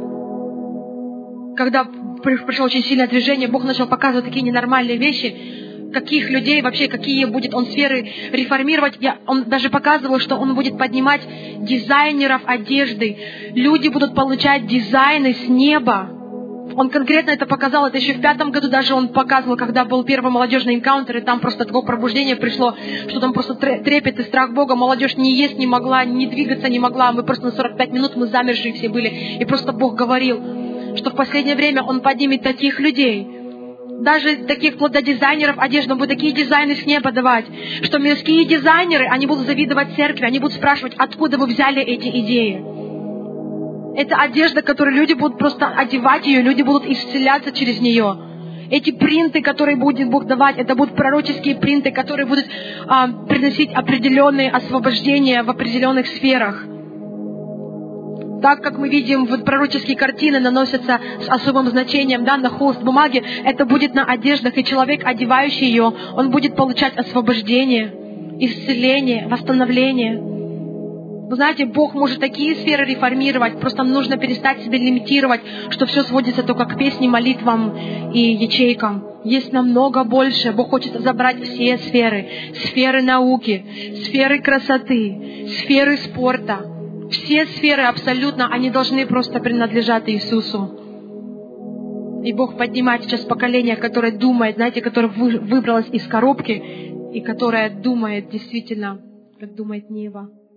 Speaker 1: когда пришло очень сильное движение, Бог начал показывать такие ненормальные вещи, каких людей вообще, какие будет Он сферы реформировать. Я, он даже показывал, что Он будет поднимать дизайнеров одежды. Люди будут получать дизайны с неба. Он конкретно это показал, это еще в пятом году даже он показывал, когда был первый молодежный энкаунтер, и там просто такое пробуждение пришло, что там просто трепет и страх Бога, молодежь не есть не могла, не двигаться не могла, мы просто на сорок пять минут мы замершие все были, и просто Бог говорил, что в последнее время Он поднимет таких людей, даже таких вплоть до дизайнеров одежды, Он будет такие дизайны с неба давать, что мирские дизайнеры, они будут завидовать церкви, они будут спрашивать, откуда вы взяли эти идеи. Это одежда, которую люди будут просто одевать ее, люди будут исцеляться через нее. Эти принты, которые будет Бог давать, это будут пророческие принты, которые будут а, приносить определенные освобождения в определенных сферах. Так как мы видим, вот пророческие картины наносятся с особым значением, да, на холст бумаги, это будет на одеждах, и человек, одевающий ее, он будет получать освобождение, исцеление, восстановление. Вы знаете, Бог может такие сферы реформировать, просто нужно перестать себя лимитировать, что все сводится только к песне, молитвам и ячейкам. Есть намного больше. Бог хочет забрать все сферы. Сферы науки, сферы красоты, сферы спорта. Все сферы абсолютно, они должны просто принадлежать Иисусу. И Бог поднимает сейчас поколение, которое думает, знаете, которое выбралось из коробки и которое думает действительно, как думает небо.